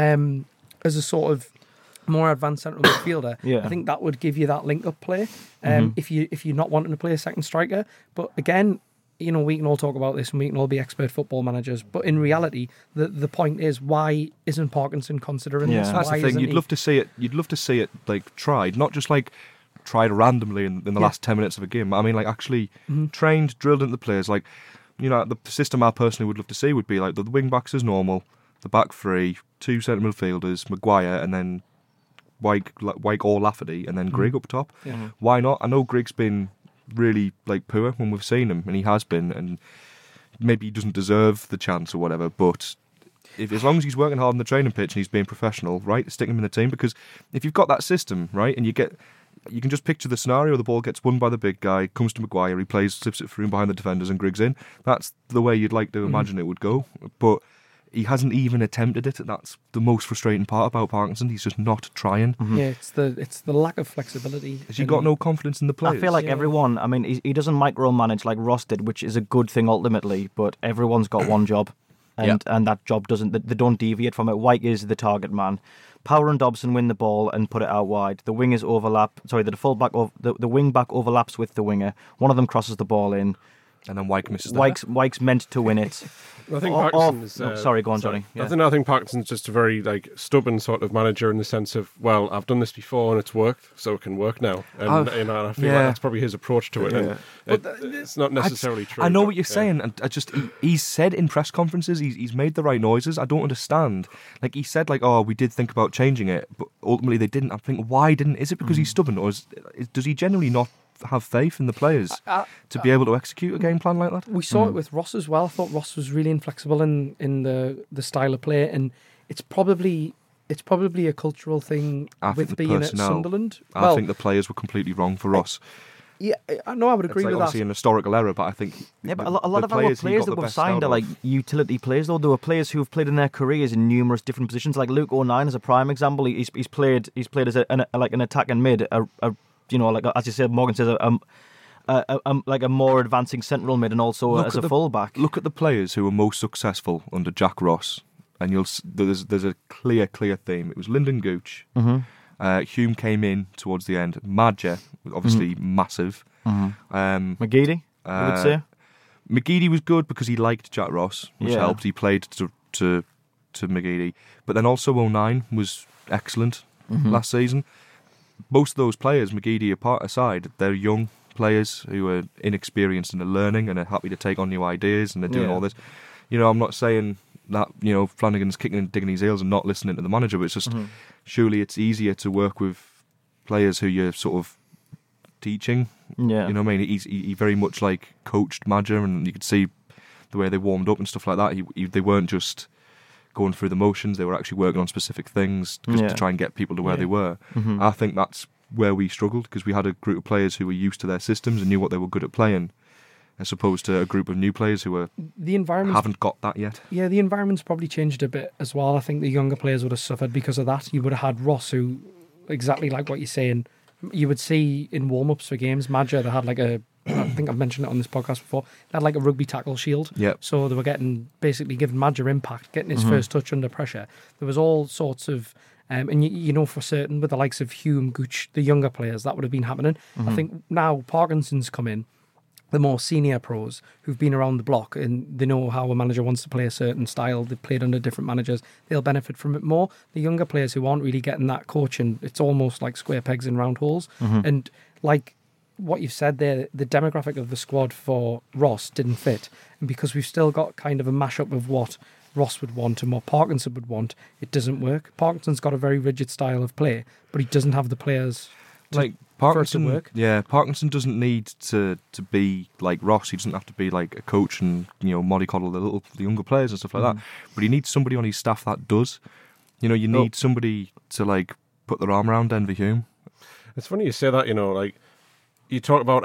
sort of more advanced central midfielder. Yeah. I think that would give you that link up play. If you're not wanting to play a second striker, but again, we can all talk about this and we can all be expert football managers, but in reality, the point is, why isn't Parkinson considering this? Yeah. That's Why the thing. isn't You'd he? love to see it. You'd love to see it like tried, not just like tried randomly in the last 10 minutes of a game. I mean, like actually trained, drilled into the players. Like, the system I personally would love to see would be like the wing backs as normal, the back three, 2 centre midfielders, Maguire, and then Wyke or Lafferty, and then Grigg up top. Why not? I know Grigg's been really like poor when we've seen him, and he has been, and maybe he doesn't deserve the chance or whatever, but as long as he's working hard on the training pitch and he's being professional, right, stick him in the team. Because if you've got that system, right, and you can just picture the scenario: the ball gets won by the big guy, comes to Maguire, he slips it through behind the defenders, and Griggs in. That's the way you'd like to imagine it would go, but he hasn't even attempted it. That's the most frustrating part about Parkinson. He's just not trying. Yeah, it's the lack of flexibility. Has he got no confidence in the players? I feel like everyone, I mean, he doesn't micromanage like Ross did, which is a good thing ultimately, but everyone's got one job, and that job they don't deviate from it. Wyke is the target man. Power and Dobson win the ball and put it out wide. The wingers overlap. Sorry, the wing back overlaps with the winger. One of them crosses the ball in. And then Wyke misses Wyke's meant to win it. I think Parkinson's... sorry, go on, Johnny. Yeah. I think Parkinson's just a very stubborn sort of manager in the sense of, well, I've done this before and it's worked, so it can work now. And, and I feel like that's probably his approach to it. Yeah. And it's not necessarily true. I know but, what you're saying, and he's said in press conferences, he's made the right noises. I don't understand. Like, he said, like, we did think about changing it, but ultimately they didn't. I think, why didn't? Is it because he's stubborn, or does he genuinely not have faith in the players to be able to execute a game plan like that? We saw it with Ross as well. I thought Ross was really inflexible in the style of play, and it's probably a cultural thing with being at Sunderland. I think the players were completely wrong for Ross. Yeah, I know I would agree It's like with obviously that. an historical error, but I think Yeah, but the- a lot the of our he players got that the we've best signed out are like of- utility players, though. There were players who've played in their careers in numerous different positions. Like Luke O'Nien is a prime example. He's played as an attacking mid, as you said, Morgan says, like a more advancing central mid, and also as a fullback. Look at the players who were most successful under Jack Ross, and there's a clear theme. It was Lyndon Gooch. Hume came in towards the end. Madger, obviously massive. McGeady, I would say. McGeady was good because he liked Jack Ross, which Yeah. helped. He played to McGeady, but then also O'Nien was excellent last season. Most of those players, McGeady aside, they're young players who are inexperienced and are learning and are happy to take on new ideas, and they're doing Yeah. all this. I'm not saying that Flanagan's kicking and digging his heels and not listening to the manager, but it's just surely it's easier to work with players who you're sort of teaching. Yeah. You know what I mean? He very much like coached Madger, and you could see the way they warmed up and stuff like that. They weren't just going through the motions; they were actually working on specific things Yeah. to try and get people to where they were. I think that's where we struggled, because we had a group of players who were used to their systems and knew what they were good at playing, as opposed to a group of new players who The environment. haven't got that yet. Yeah, the environment's probably changed a bit as well. I think the younger players would have suffered because of that. You would have had Ross, who, exactly like what you're saying, you would see in warm-ups for games, Madger, they had like I think I've mentioned it on this podcast before, they had like a rugby tackle shield. Yep. So they were basically giving Madger impact, getting his first touch under pressure. There was all sorts of, and you know for certain with the likes of Hume, Gooch, the younger players, that would have been happening. I think now Parkinson's come in, the more senior pros who've been around the block and they know how a manager wants to play a certain style, they've played under different managers, they'll benefit from it more. The younger players who aren't really getting that coaching, it's almost like square pegs in round holes. And like what you've said there, the demographic of the squad for Ross didn't fit. And because we've still got kind of a mashup of what Ross would want and what Parkinson would want, it doesn't work. Parkinson's got a very rigid style of play, but he doesn't have the players Like for it to Parkinson, work. yeah, Parkinson doesn't need to be like Ross. He doesn't have to be like a coach and mollycoddle the younger players and stuff like that. But he needs somebody on his staff that does. You need somebody to like put their arm around Denver Hume. It's funny you say that, like you talk about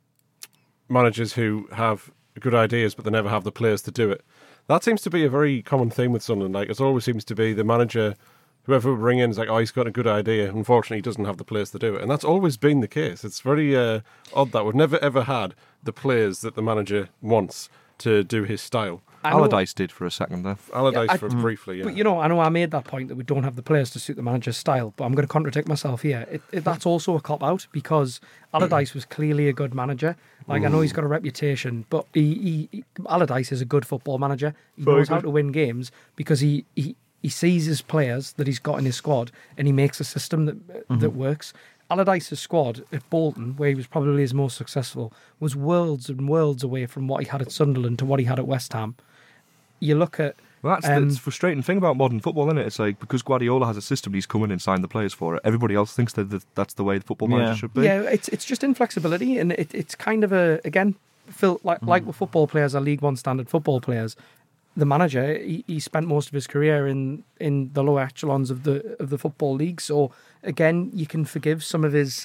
managers who have good ideas but they never have the players to do it. That seems to be a very common theme with Sunderland. Like it always seems to be the manager, whoever we bring in is like, oh, he's got a good idea. Unfortunately, he doesn't have the players to do it. And that's always been the case. It's very odd that we've never ever had the players that the manager wants to do his style. I know- Allardyce did for a second there. Allardyce for briefly, yeah. But I know I made that point that we don't have the players to suit the manager's style, but I'm going to contradict myself here. That's also a cop-out because Allardyce was clearly a good manager. Like, I know he's got a reputation, but Allardyce is a good football manager. He knows how to win games because he sees his players that he's got in his squad and he makes a system that works. Allardyce's squad at Bolton, where he was probably his most successful, was worlds and worlds away from what he had at Sunderland to what he had at West Ham. You look at... Well, that's the frustrating thing about modern football, isn't it? It's like, because Guardiola has a system, he's come in and signed the players for it. Everybody else thinks that that's the way the football manager should be. Yeah, it's just inflexibility, and it's kind of again, Phil, like with football players, are League One standard football players. The manager, he spent most of his career in the lower echelons of the football league. So again, you can forgive some of his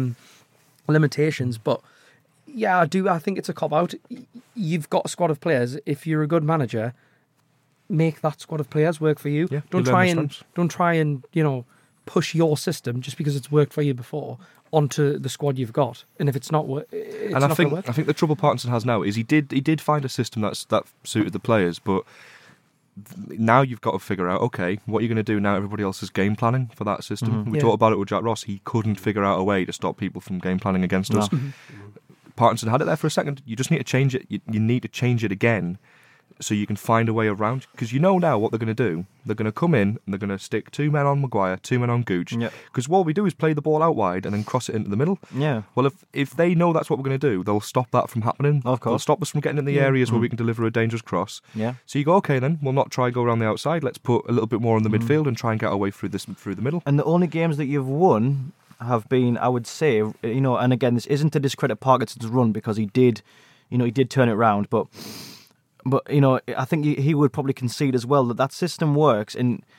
limitations, but yeah, I think it's a cop out. You've got a squad of players. If you're a good manager, make that squad of players work for you. Yeah, Don't you learn the try and push your system just because it's worked for you before onto the squad you've got. And if it's not going to work. I think the trouble Parkinson has now is he did find a system that suited the players, but now you've got to figure out, okay, what are you going to do now? Everybody else is game planning for that system. We talked about it with Jack Ross. He couldn't figure out a way to stop people from game planning against us. Parkinson had it there for a second. You just need to change it. You need to change it again so you can find a way around. Because now what they're going to do. They're going to come in and they're going to stick 2 men on Maguire, 2 men on Gooch. Because what we do is play the ball out wide and then cross it into the middle. Yeah. Well, if they know that's what we're going to do, they'll stop that from happening. Of course. They'll stop us from getting in the areas where we can deliver a dangerous cross. Yeah. So you go, okay then, we'll not try and go around the outside. Let's put a little bit more in the midfield and try and get our way through the middle. And the only games that you've won have been, I would say, and again, this isn't to discredit Parkinson's run because he did turn it round, but I think he would probably concede as well that system works. And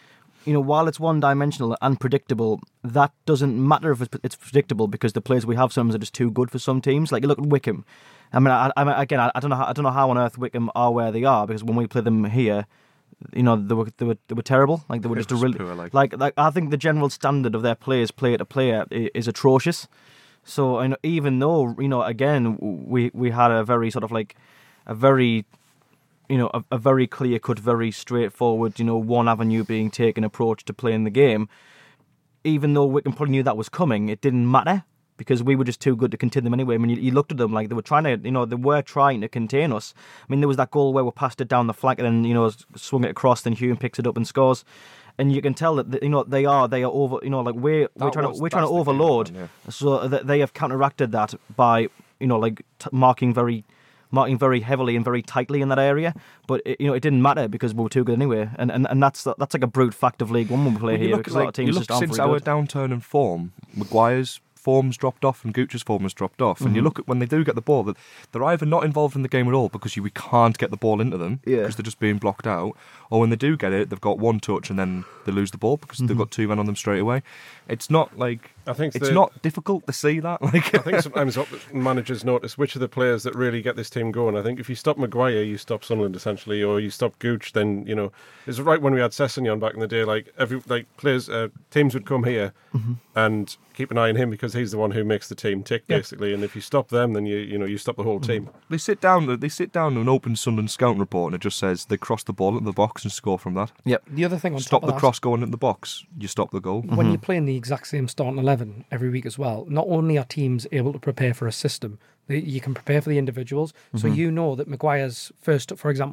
while it's one-dimensional and predictable, that doesn't matter if it's predictable because the players we have sometimes are just too good for some teams. Like you look at Wickham. I mean, I don't know how on earth Wickham are where they are because when we play them here, they were terrible. Like they were just a really poor, like I think the general standard of their players, player to player, is atrocious. So even though again we had a very sort of like a very a very clear cut, very straightforward, one avenue being taken approach to playing the game. Even though Wickham probably knew that was coming, it didn't matter because we were just too good to contain them anyway. I mean, you looked at them like they were trying to contain us. I mean, there was that goal where we passed it down the flank and then swung it across, then Hume picks it up and scores. And you can tell that they are over. Like we're trying to overload, so that they have counteracted that by marking very heavily and very tightly in that area. But it didn't matter because we were too good anyway. And that's like a brute fact of League One when we play here. Because a lot of teams just aren't since very our good. downturn in form, Maguire's form's dropped off and Gooch's form has dropped off. And you look at when they do get the ball, that they're either not involved in the game at all because we can't get the ball into them because they're just being blocked out, or when they do get it, they've got one touch and then they lose the ball because they've got two men on them straight away. It's not like it's not difficult to see that. Like I think sometimes managers notice which of the players that really get this team going. I think if you stop Maguire, you stop Sunderland essentially, or you stop Gooch, then it's right when we had Sessegnon back in the day. Like players, teams would come here and keep an eye on him because he's the one who makes the team tick basically. And if you stop them, then you stop the whole team. They sit down and open Sunderland scouting report, and it just says they cross the ball into the box and score from that. Yep. The other thing on Stop top of the that, cross going into the box, you stop the goal. when you're playing the exact same starting 11 every week as well, not only are teams able to prepare for a system, you can prepare for the individuals. So that Maguire's first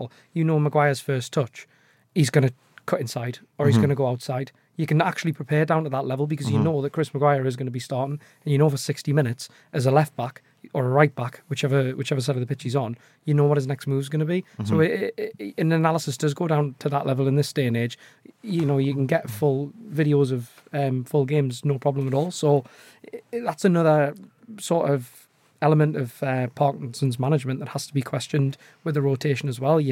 touch, he's going to cut inside or he's going to go outside. You can actually prepare down to that level because you know that Chris Maguire is going to be starting, and for 60 minutes as a left back or a right back, whichever side of the pitch he's on, you know what his next move is going to be. So an analysis does go down to that level in this day and age. You can get full videos of full games, no problem at all. So that's another sort of element of Parkinson's management that has to be questioned with the rotation as well.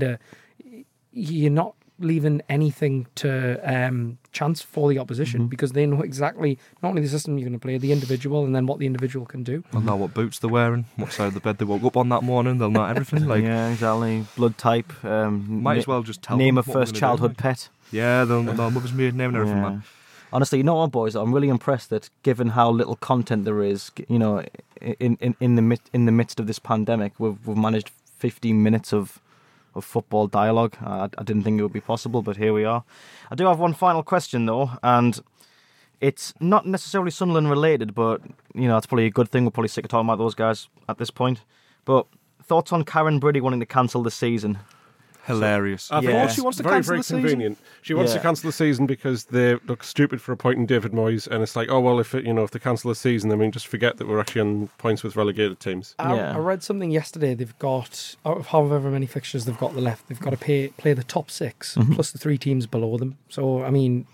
You're not leaving anything to chance for the opposition because they know exactly not only the system you're going to play, the individual, and then what the individual can do. They'll know what boots they're wearing, what side of the bed they woke up on that morning. They'll know everything. Yeah, exactly. Blood type. Might as well just tell name them of what we're first gonna childhood do. pet. Yeah, they'll know mother's maiden name and everything. Yeah. Man. Honestly, you know what, boys? I'm really impressed that given how little content there is, in the midst of this pandemic, we've managed 15 minutes of football dialogue. I didn't think it would be possible, but here we are. I do have one final question though, and it's not necessarily Sunderland related, but it's probably a good thing. We're probably sick of talking about those guys at this point. But thoughts on Karen Brady wanting to cancel the season? Hilarious. I Yeah. thought She wants to very, cancel very the season. convenient. She wants to Yeah. cancel the season because they look stupid for appointing David Moyes, and it's like, oh well, if they cancel the season, then we can just forget that we're actually on points with relegated teams. I read something yesterday. They've got, out of however many fixtures they've got left, they've got to play the top 6 plus the 3 teams below them. So I mean,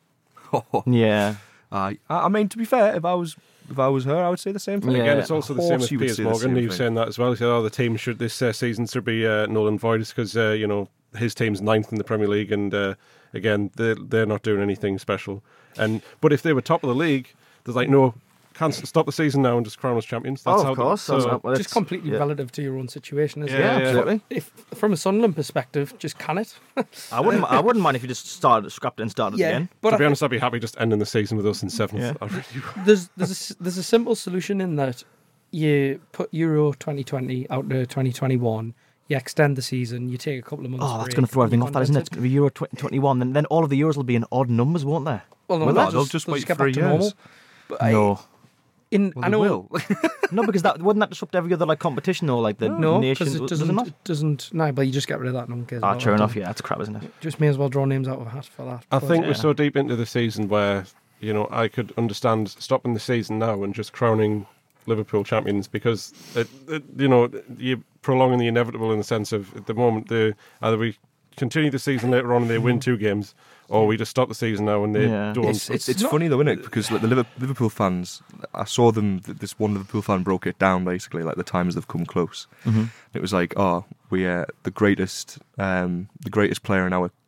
Yeah. I mean, to be fair, if I was her, I would say the same thing. Yeah. Again, it's also the Of same course with you would Piers say the Morgan. same He was thing. saying that as well. He said, the team should this season should be null and void because his team's 9th in the Premier League, and again, they're not doing anything special. But if they were top of the league, there's like no. Stop the season now and just crown us champions. That's of course. just completely relative to your own situation, isn't Yeah, it? absolutely. If from a Sunderland perspective, just can it? I wouldn't mind if you just scrapped it and started again. But to be honest, I'd be happy just ending the season with us in 7th. Yeah. I really would. there's a simple solution in that you put Euro 2020 out to 2021. You extend the season. You take a couple of months. Oh, that's break, going to throw and you everything off, that, isn't it? It's condense going to be Euro 2021, and then all of the Euros will be in odd numbers, won't they? Well, no, Well, they'll they'll just wait get 3 back to years. normal. But No. I know. Will. No, because wouldn't that disrupt every other competition or the No, nations? because it doesn't. No, but you just get rid of that. No one cares. Ah, about sure it. enough, yeah, that's crap, isn't it? Just may as well draw names out of a hat for that. I But, think yeah. we're so deep into the season where I could understand stopping the season now and just crowning Liverpool champions because you're prolonging the inevitable in the sense of at the moment either we continue the season later on and they win 2 games, or we just stop the season now and they Yeah. don't. It's funny though, isn't it? Because like, the Liverpool fans, I saw them. This one Liverpool fan broke it down basically, like the times they've come close. It was like, oh, we are the greatest player in our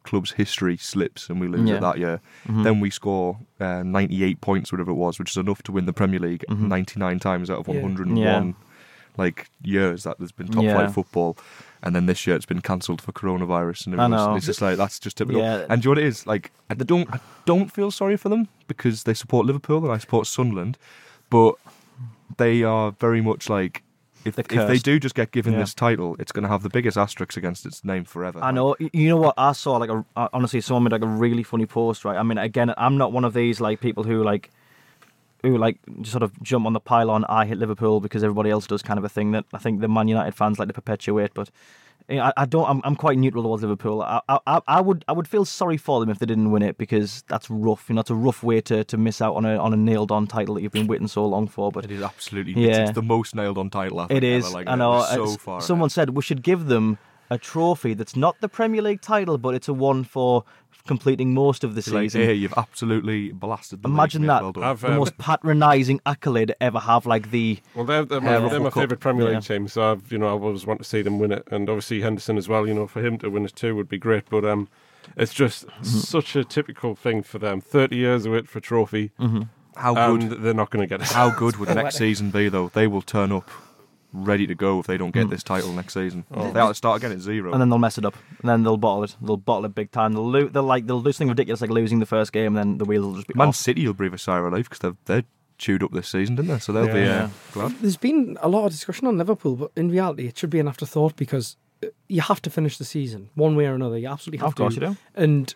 club's history slips and we lose Yeah. it that year, then we score 98 points, whatever it was, which is enough to win the Premier League 99 times out of 101 Yeah. like years that there's been top Yeah. flight football. And then this year it's been cancelled for coronavirus, and I know. it's just like that's just typical. Yeah. And do you know what it is? Like I don't feel sorry for them because they support Liverpool and I support Sunderland, but they are very much like if they cursed. do just get given Yeah. this title, it's going to have the biggest asterisk against its name forever. I know. You know what? I saw honestly, someone made like a really funny post. Right. I mean, again, I'm not one of these like people who just sort of jump on the pylon. I hate Liverpool because everybody else does, kind of a thing that I think the Man United fans like to perpetuate. But I don't. I'm quite neutral towards Liverpool. I would feel sorry for them if they didn't win it because that's rough. You know, it's a rough way to miss out on a nailed on title that you've been waiting so long for. But it is absolutely Yeah. it's the most nailed on title I think it is. ever. Like, I know. it was so far Someone ahead. said we should give them a trophy that's not the Premier League title, but it's a one for completing most of the It's like, season. hey, you've absolutely blasted the Imagine league, mate. that. Well done. I've, The most patronising accolade to ever have, like the Well, they're Hair my Cup. favourite Premier League Yeah. team, so I always want to see them win it, and obviously Henderson as well. For him to win it too would be great. But it's just such a typical thing for them. 30 years of it for trophy, How and good? they're not going to get it. How good would next season be though? They will turn up ready to go if they don't get this title next season. They have to start again at zero. and then they'll mess it up, and then they'll bottle it. They'll bottle it big time. They'll do something ridiculous like losing the first game, and then the wheels will just be Man off. City will breathe a sigh of relief because they're chewed up this season, didn't they? So they'll be Yeah. glad. There's been a lot of discussion on Liverpool, but in reality, it should be an afterthought because you have to finish the season one way or another. You absolutely have Of to. course you do. And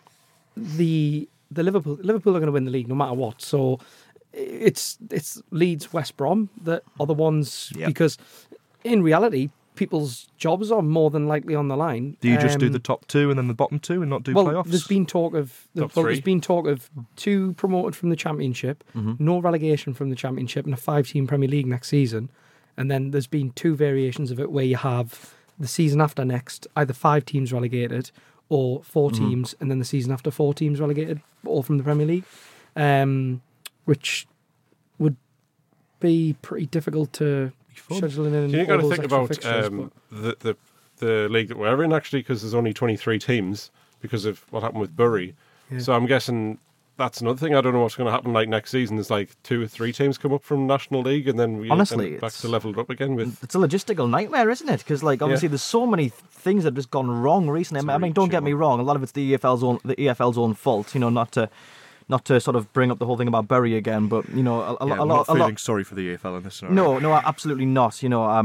the Liverpool are going to win the league no matter what. So it's Leeds, West Brom that are the ones Yep. because in reality, people's jobs are more than likely on the line. Do you just do the top two and then the bottom two and not do well, playoffs? there's been talk of Top there's three. been talk of 2 promoted from the Championship, no relegation from the Championship, and a 5-team Premier League next season. And then there's been 2 variations of it where you have the season after next, either 5 teams relegated or 4 teams, and then the season after 4 teams relegated, all from the Premier League, which would be pretty difficult to schedule in. So you all got to those think extra about fixtures, but- the league that we're in actually, because there's only 23 teams because of what happened with Bury. Yeah. So I'm guessing that's another thing. I don't know what's going to happen. Like next season, there's like 2 or 3 teams come up from National League, and then we Honestly, end back it's- to leveled up again with. It's a logistical nightmare, isn't it? Because obviously there's so many things that have just gone wrong recently. I mean, don't get me wrong. A lot of it's the EFL's own fault. Not to sort of bring up the whole thing about Bury again, but we're not a lot. feeling sorry for the EFL in this scenario. No, absolutely not.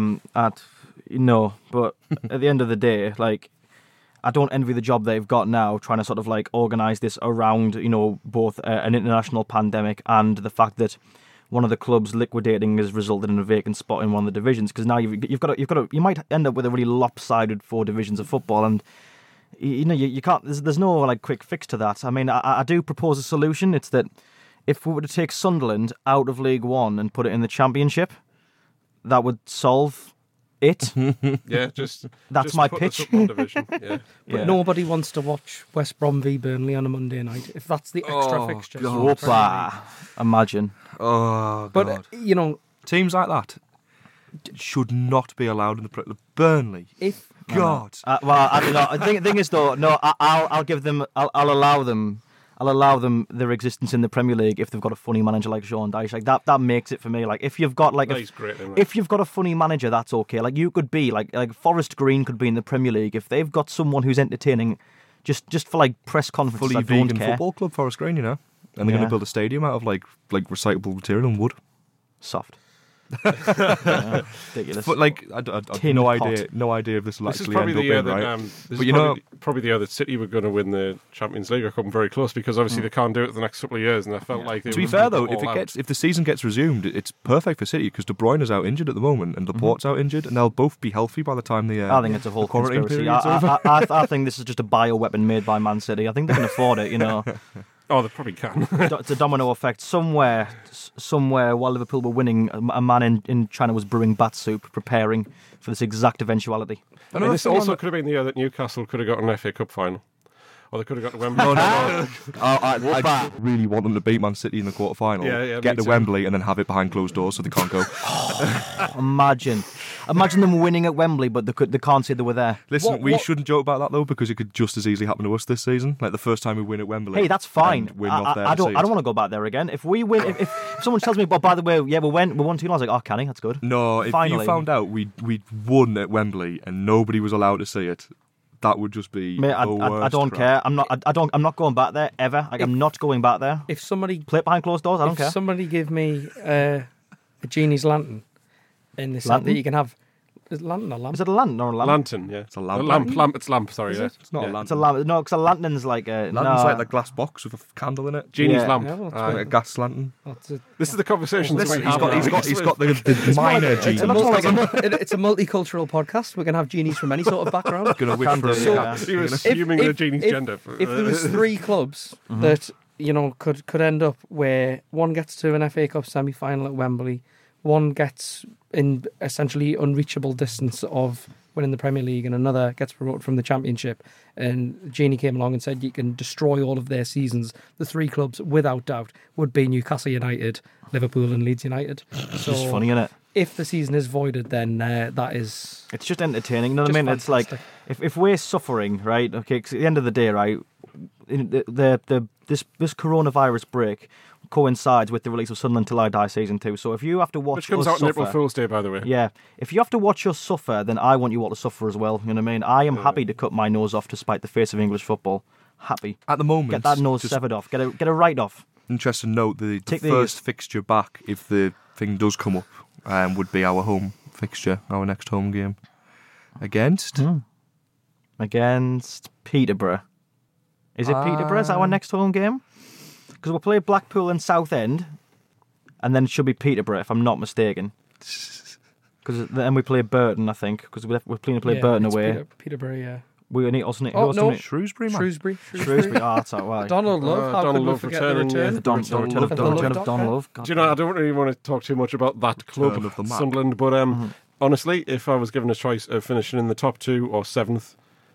But at the end of the day, I don't envy the job they've got now, trying to sort of organise this around, both an international pandemic and the fact that one of the clubs liquidating has resulted in a vacant spot in one of the divisions. Because now you might end up with a really lopsided 4 divisions of football, and you can't. There's no quick fix to that. I mean, I do propose a solution. It's that if we were to take Sunderland out of League One and put it in the Championship, that would solve it. Yeah, just That's just my put us pitch. up one division. Yeah. But nobody wants to watch West Brom v Burnley on a Monday night if that's the extra fixture. God. Whoopa. Imagine. Oh, But God. Teams like that should not be allowed in the Burnley. if God. The thing is though, no, I'll give them. I'll allow them. I'll allow them their existence in the Premier League if they've got a funny manager like Sean Dyche. That makes it for me. If you've got He's great, isn't he? if you've got a funny manager, that's okay. You could be like Forest Green could be in the Premier League if they've got someone who's entertaining, just for press conferences. Fully I don't vegan care. football club, Forest Green, and they're going Yeah. to build a stadium out of recyclable material and wood. Soft. Yeah, ridiculous. But I Tin no pot. idea if this will This is actually probably end the up year in, that right? this But is you know, probably the year that City were going to win the Champions League. Are coming very close because obviously they can't do it the next couple of years, and I felt like they to be would fair go though, all out. if the season gets resumed, it's perfect for City because De Bruyne is out injured at the moment and Laporte's out injured, and they'll both be healthy by the time the I think it's a whole quarantine conspiracy. period's over. I think this is just a bioweapon made by Man City. I think they can afford it. Oh, they probably can. It's a domino effect. Somewhere while Liverpool were winning, a man in China was brewing bat soup, preparing for this exact eventuality. I mean, this also could have been the year that Newcastle could have got an FA Cup final. or they could have got to Wembley. No. I really want them to beat Man City in the quarter-final, Yeah, get me to too. Wembley and then have it behind closed doors so they can't go. Imagine them winning at Wembley, but they can't say they were there. Listen, we shouldn't joke about that though, because it could just as easily happen to us this season. Like the first time we win at Wembley. Hey, that's fine. and we're not there I to don't see want it. to go back there again. If we win, if someone tells me, "Oh, by the way, yeah, we won 2-0," I was like, "Oh, can he? That's good." No, if Finally. you found out we'd won at Wembley and nobody was allowed to see it, that would just be Mate, the I worst don't crap. care. I'm not going back there ever. Like, I'm not going back there. If somebody Play it behind closed doors. I don't if care. somebody give me a genie's lantern in the set Lantern? that you can have, is it lantern or lamp? Is it a lantern or a lamp? Lantern, yeah. It's a lamp. Lamp. It's lamp. Sorry, yeah. It's not a Yeah. lantern. It's a lamp. No, because a lantern's like a. Lantern's no. like the glass box with a candle in it. Genie's Yeah. lamp. Yeah, well, that's Aye. Like a gas lantern. That's it. This is the conversation that we Listen, have. he's got the minor It's a, genie. it's a multicultural podcast. We can have genies from any sort of background. Gonna whip Can through do, the yeah. cats. He was assuming the genie's gender. If there was 3 clubs that could end up where one gets to an FA Cup semi-final at Wembley, one gets in essentially unreachable distance of winning the Premier League, and another gets promoted from the Championship, and Genie came along and said you can destroy all of their seasons, the 3 clubs without doubt would be Newcastle United, Liverpool and Leeds United. It's So just funny, isn't it? if the season is voided, then that is It's just entertaining. You know what I Just mean? It's like fantastic. if we're suffering, right? Okay, 'cause at the end of the day, right? This coronavirus break coincides with the release of Sunderland Till I Die season 2. So if you have to watch Which comes us out on April suffer, Fool's Day, by the way. yeah, if you have to watch us suffer, then I want you all to suffer as well. You know what I mean? I am happy to cut my nose off to spite the face of English football. Happy. At the moment, Get that nose just severed off. Get a right off. interesting note, the Take the- first fixture back, if the thing does come up, would be our home fixture, our next home game. Against? Against Peterborough. Is it Peterborough? Is that our next home game? Because we'll play Blackpool and Southend, and then it should be Peterborough, if I'm not mistaken. Because then we play Burton, I think, because we're planning to play Burton it's away. Peterborough, yeah. We need also need. Oh, also no. need- Shrewsbury, man. Shrewsbury. Shrewsbury. Oh, that's all right. Donald Love. How Donald could we Love forget the returning, return? yeah. The Don Return return of of Don Love. Don Love. God Do you know, I don't really want to talk too much about that club, Turn of the Mac. Sunderland, but honestly, if I was given a choice of finishing in the top 2 or 7th,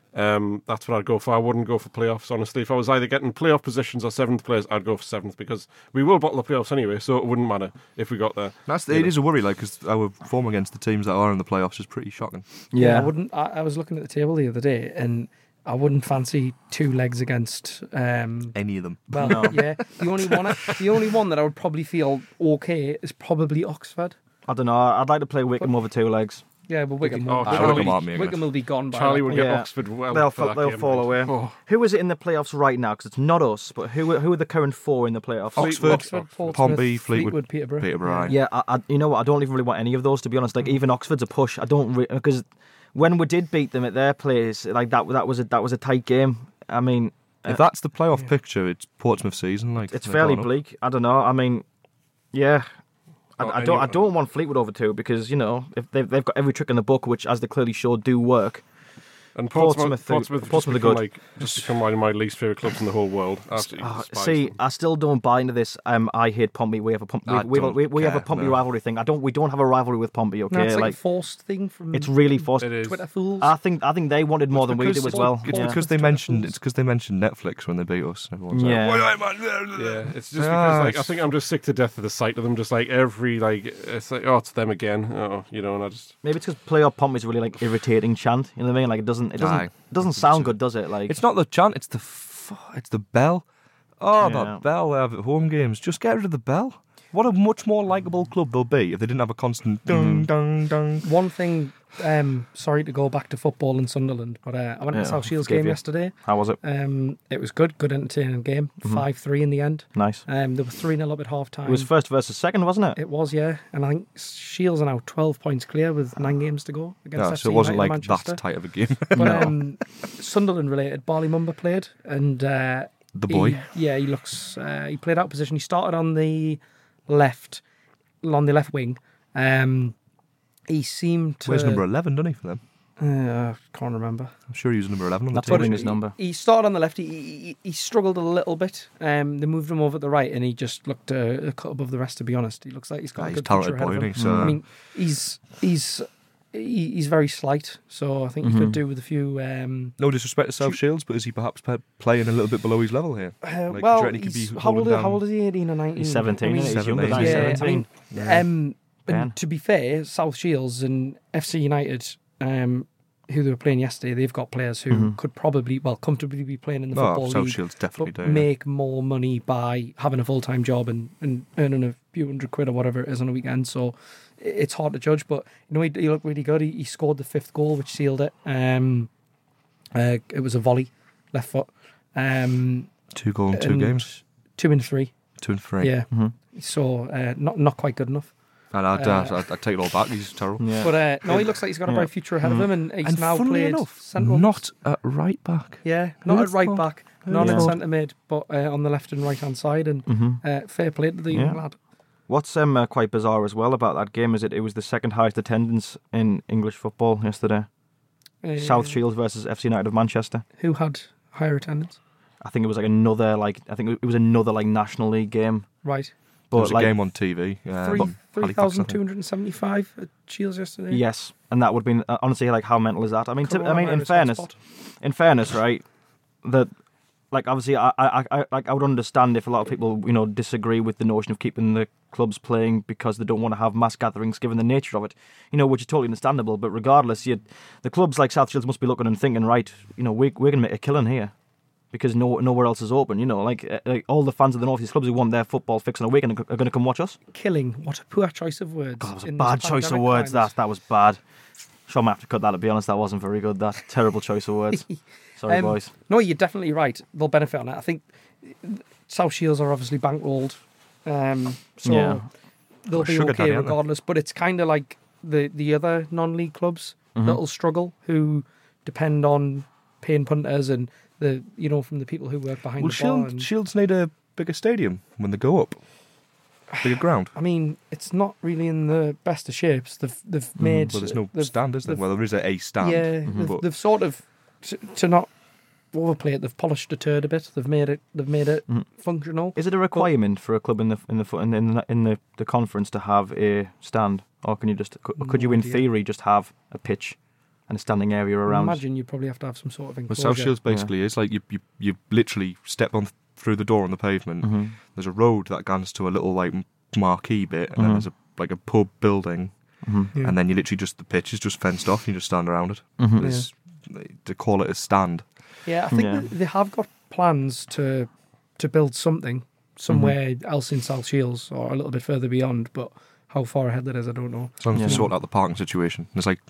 that's what I'd go for. I wouldn't go for playoffs, honestly. If I was either getting playoff positions or 7th place, I'd go for 7th, because we will bottle the playoffs anyway, so it wouldn't matter if we got there. It is a worry, like, because our form against the teams that are in the playoffs is pretty shocking. I wouldn't. I was looking at the table the other day, and I wouldn't fancy 2 legs against. Any of them. Well, No. yeah, the only one that I would probably feel okay is probably Oxford. I don't know. I'd like to play Wickham over 2 legs. Yeah, but Wickham. Oh, Wickham, Charlie will be, aren't making Wickham will be gone by. Charlie that would point. get Yeah. Oxford well They'll for that they'll game, fall mate. away. Oh. Who is it in the playoffs right now? Because it's not us, but who are the current 4 in the playoffs? Oxford, Portsmouth, Pompey, Fleetwood, Peterborough. Peterborough. Yeah, I you know what? I don't even really want any of those, to be honest. Like, even Oxford's a push. I don't because when we did beat them at their place, like that was a tight game. I mean, If that's the playoff picture, it's Portsmouth season. Like it's they're fairly gone up. bleak. I don't know. I mean, yeah. Not I anyone. don't want Fleetwood over 2 because, you know, if they've got every trick in the book, which, as they clearly showed, do work. And Portsmouth Portsmouth are good. Just become one of my least favourite clubs in the whole world. Absolutely despise See, them. I still don't buy into this. I hate Pompey. We have a Pompey. I We don't have a care, Pompey no. rivalry thing. We don't have a rivalry with Pompey. Okay, No, it's like a forced thing from. it's really forced. It is. Twitter fools. I think they wanted more than we Because did as well. It's Yeah. because they mentioned Netflix when they beat us. Everyone's Yeah. like, Yeah, it's just Ah, because I it's- think I'm just sick to death of the sight of them. Just like it's like, oh, it's them again. Oh, and I just Maybe it's because playoff Pompey is really like irritating chant. You know what I mean? Like it doesn't sound good, does it? Like It's not the chant, it's the bell. Oh, Yeah. that bell they have at home games. Just get rid of the bell. What a much more likeable club they'll be if they didn't have a constant dung, dung, dung. One thing. Sorry to go back to football in Sunderland, but I went to Yeah, the South Shields forgive game you. yesterday. How was it? It was good entertaining game. 5-3 in the end. Nice. There were 3-0 up at half time. It was first versus second, wasn't it? It was, yeah. And I think Shields are now 12 points clear with 9 games to go against No, FC so it wasn't United like Manchester. that tight of a game. But Sunderland related, Barley Mumba played, and The boy. he looks. He played out of position. He started on the left wing. He seemed to. Where's number 11, doesn't he, for them? I can't remember. I'm sure he was number 11 on the That's team. what his number. He started on the left. He struggled a little bit. They moved him over to the right, and he just looked a cut above the rest. To be honest, he looks like he's got a He's good talented future ahead boy, of isn't him. he? So, I mean, he's very slight, so I think he could do with a few. No disrespect to South Shields, but is he perhaps playing a little bit below his level here? Like, do you well, reckon he could be how old? holding down- How old is he? 18 or 19? He's 17. I mean, He's 17. younger than Yeah, 17. And Ben. to be fair, South Shields and FC United, who they were playing yesterday, they've got players who could probably, comfortably be playing in the Oh, football South league, Shields definitely but do. Yeah. make more money by having a full-time job and earning a few £100 or whatever it is on a weekend. So it's hard to judge, but he looked really good. He scored the 5th goal, which sealed it. It was a volley, left foot. 2 goals in 2 and games. 2 and 3. 2 and 3. Yeah. So not quite good enough. And I'd take it all back. He's terrible. Yeah. But no, he looks like he's got a bright future ahead of him, and he's And now funnily played enough, central. not at right back. Yeah, not at Who'd right thought? back, not at thought? centre mid, but on the left and right hand side. And fair play to the young lad. What's quite bizarre as well about that game is it was the second highest attendance in English football yesterday. South Shields versus FC United of Manchester. Who had higher attendance? I think it was another National League game. Right, But There was a game on TV. Halifax, I think. 3,275 at Shields yesterday. Yes, and that would be honestly how mental is that? I mean, in Coronavirus fairness, hotspot. right? That obviously I would understand if a lot of people disagree with the notion of keeping the clubs playing because they don't want to have mass gatherings given the nature of it, which is totally understandable. But regardless, the clubs like South Shields must be looking and thinking, right, we're going to make a killing here. Because nowhere else is open, like all the fans of the North East clubs who want their football fixed on a weekend are going to come watch us. Killing. What a poor choice of words. God, that was a in bad this choice of pandemic words. times. That was bad. Sure, I might have to cut that. To be honest, that wasn't very good. That terrible choice of words. Sorry, boys. No, you're definitely right. They'll benefit on it. I think South Shields are obviously bankrolled, so Yeah. they'll be sugar okay daddy, aren't they? regardless. But it's kind of like the other non-league clubs that'll struggle, who depend on paying punters and from the people who work behind Will the bar. And, Shields need a bigger stadium when they go up? Bigger ground? I mean, it's not really in the best of shapes. They've made. Well, there's no they've- stand, is there? they've- Well, there is a stand. Yeah, but they've sort of to not overplay it. They've polished the turd a bit. They've made it functional. Is it a requirement for a club in the conference to have a stand, or can you could you in idea. theory just have a pitch and a standing area I around? imagine you probably have to have some sort of Well, enclosure. South Shields basically is like you literally step on through the door on the pavement. There's a road that goes to a little marquee bit, and then there's a pub building, Yeah. and then you literally the pitch is just fenced off, and you just stand around it. It's- To call it a stand. Yeah, I think Yeah. they have got plans to build something somewhere else in South Shields or a little bit further beyond, but how far ahead that is, I don't know. As long as Yeah. you sort out the parking situation. There's like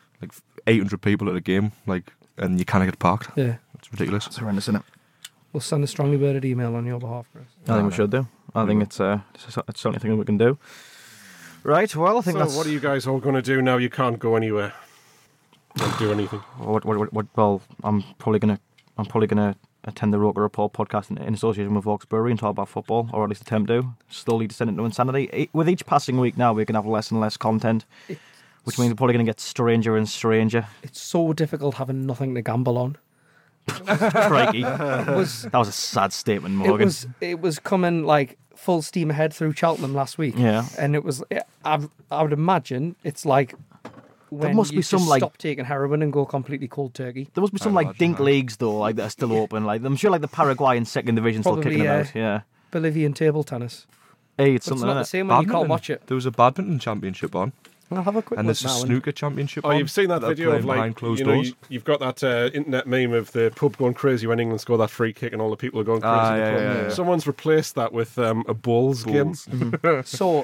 800 people at a game, and you can't get parked. Yeah, It's ridiculous. It's horrendous, isn't it? we'll send a strongly worded email on your behalf, Chris. I think we should do. I think it's certainly a thing that we can do. Right. Well, I think So, that's what are you guys all going to do now? You can't go anywhere. Don't do anything. What, well, I'm probably gonna attend the Roker Report podcast in association with Hawkesbury and talk about football, or at least attempt to. Slowly descend into insanity. With each passing week now, we're gonna have less and less content, which means we're probably gonna get stranger and stranger. It's so difficult having nothing to gamble on. Crikey, It was that was a sad statement, Morgan. it was coming like full steam ahead through Cheltenham last week. Yeah. And it was I would imagine it's like when must you be some, just like- stop taking heroin and go completely cold turkey. There must be some dink leagues though, that are still open. I'm sure the Paraguayan second division still Probably, kicking yeah. about. Yeah. Bolivian table tennis. Hey, it's But it's something. not the Isn't it? same when you can't watch it. There was a badminton championship on, I'll have a quick and look there's a now. snooker championship Oh, on. you've seen that They're video of playing behind closed doors. you've got that internet meme of the pub going crazy when England score that free kick and all the people are going crazy. Ah, in the yeah, pub. yeah, yeah. Someone's replaced that with a bowls game. So,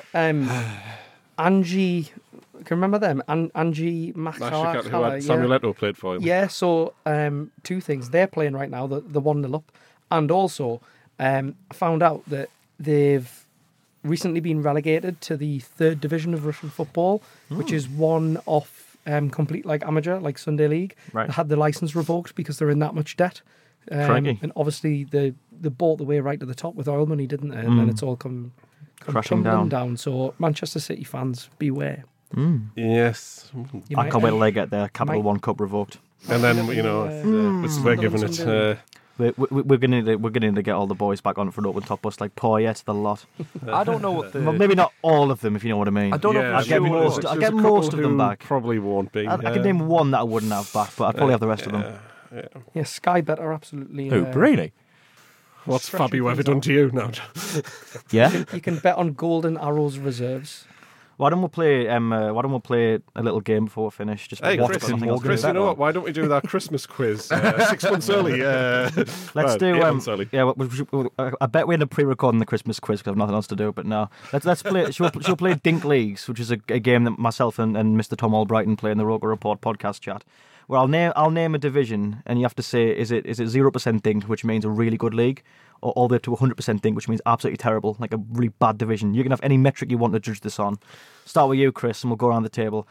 Angie, can you remember them? Angie Mashikat, who Makala, had Samuel Eto'o played for him. Yeah, so two things. They're playing right now, the 1-0 up. And also, I found out that they've recently been relegated to the 3rd division of Russian football, which is one off complete amateur, like Sunday League. Right. They had the licence revoked because they're in that much debt. Crikey. And obviously, they bought the way right to the top with oil money, didn't they? And then it's all come Crashing tumbling down. So, Manchester City fans, beware. Yes. You I might- can't wait till they get their Capital might- One Cup revoked. And then, Sunday we're giving league. We're gonna get all the boys back on for an open top bus like Poyet, the lot. I don't know what the. Well, maybe not all of them, if you know what I mean. I don't know if Yeah, I'd get sure. most. There's I'd a get couple most of them who back. Probably won't be. I could name one that I wouldn't have back, but I'd probably have the rest of them. Yeah, Sky Bet are absolutely. Who? Barini? What's Stretching Fabio ever things done out. to you now? Yeah. You can bet on Golden Arrows reserves. Why don't we play? Why don't we play a little game before we finish? Just Hey, watch Chris, something else to Chris, do. you know what? Why don't we do that Christmas quiz 6 months early? Let's do. 8 months early. Yeah, I bet we end up pre-recording the Christmas quiz because I've nothing else to do. But no, let's play. She'll play Dink Leagues, which is a game that myself and Mr. Tom Albrighton play in the Roker Report podcast chat. Where I'll name a division, and you have to say is it 0% Dink, which means a really good league, or all the way up to 100% Dink, which means absolutely terrible, like a really bad division. You can have any metric you want to judge this on. Start with you, Chris, and we'll go around the table.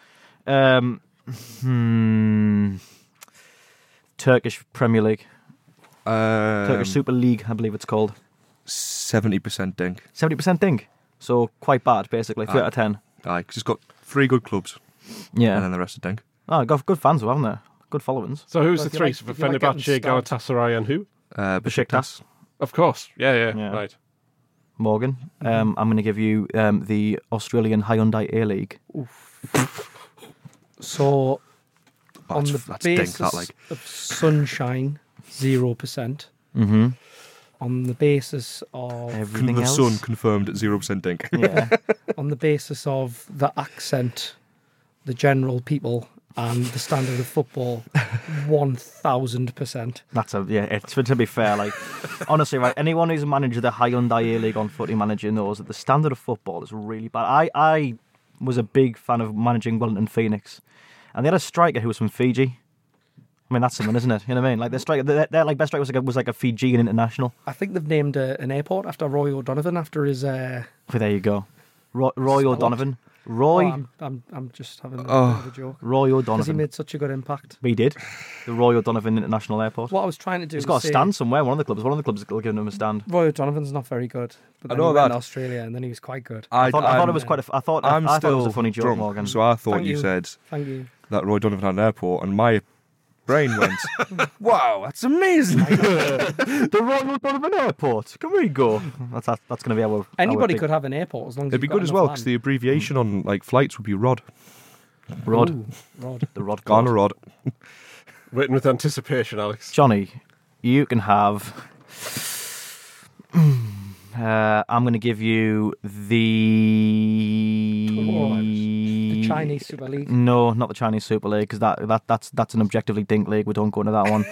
Turkish Premier League, Turkish Super League, I believe it's called. 70% Dink. 70% Dink, so quite bad, basically. 3 out of 10. Aye, because it's got 3 good clubs, Yeah. and then the rest are Dink. Oh, got good fans, though, haven't they? Good followings. So who's Well, the if you three? like- So if you like getting Fenerbahce, stabbed. Galatasaray, and who? Besiktas. Of course. Yeah. Yeah. Right. Morgan, I'm going to give you the Australian Hyundai A-League. So on the that's Dink, basis that, like. of sunshine, 0%. Mm-hmm. On the basis of Everything The else. Sun confirmed at 0% Dink. Yeah. on the basis of the accent, the general people, and the standard of football, 1,000%. That's it's to be fair, like honestly, right, anyone who's a manager of the Hyundai A-League on Footy Manager knows that the standard of football is really bad. I was a big fan of managing Wellington Phoenix, and they had a striker who was from Fiji. I mean, that's something, isn't it? You know what I mean? Like their striker, their like best striker was like a Fijian international. I think they've named an airport after Roy O'Donovan after his. Well, there you go, Roy O'Donovan. Roy I'm just having a bit of a joke. Roy Because he O'Donovan. made such a good impact. We did the Roy O'Donovan International Airport. What I was trying to do He's was got a say stand somewhere. One of the clubs is giving him a stand. Roy O'Donovan's not very good. But I then know he went that. to Australia and then he was quite good. I thought it was quite. I thought I'm I thought still it was a funny joke, drunk, Morgan. so I thought Thank you you. said Thank you. that Roy Donovan had an airport, and my brain went, "Wow, that's amazing!" The Roy O'Donovan Airport. Can we go? That's going to be our. Anybody our could have an airport as long as It'd be you've got good as enough well land. because the abbreviation on like flights would be ROD. Rod. Ooh, Rod. The Rod. Garner Court. Rod. Waiting with anticipation, Alex. Johnny, you can have. I'm going to give you The Chinese Super League. No, not the Chinese Super League because that's an objectively dink league. We don't go into that one.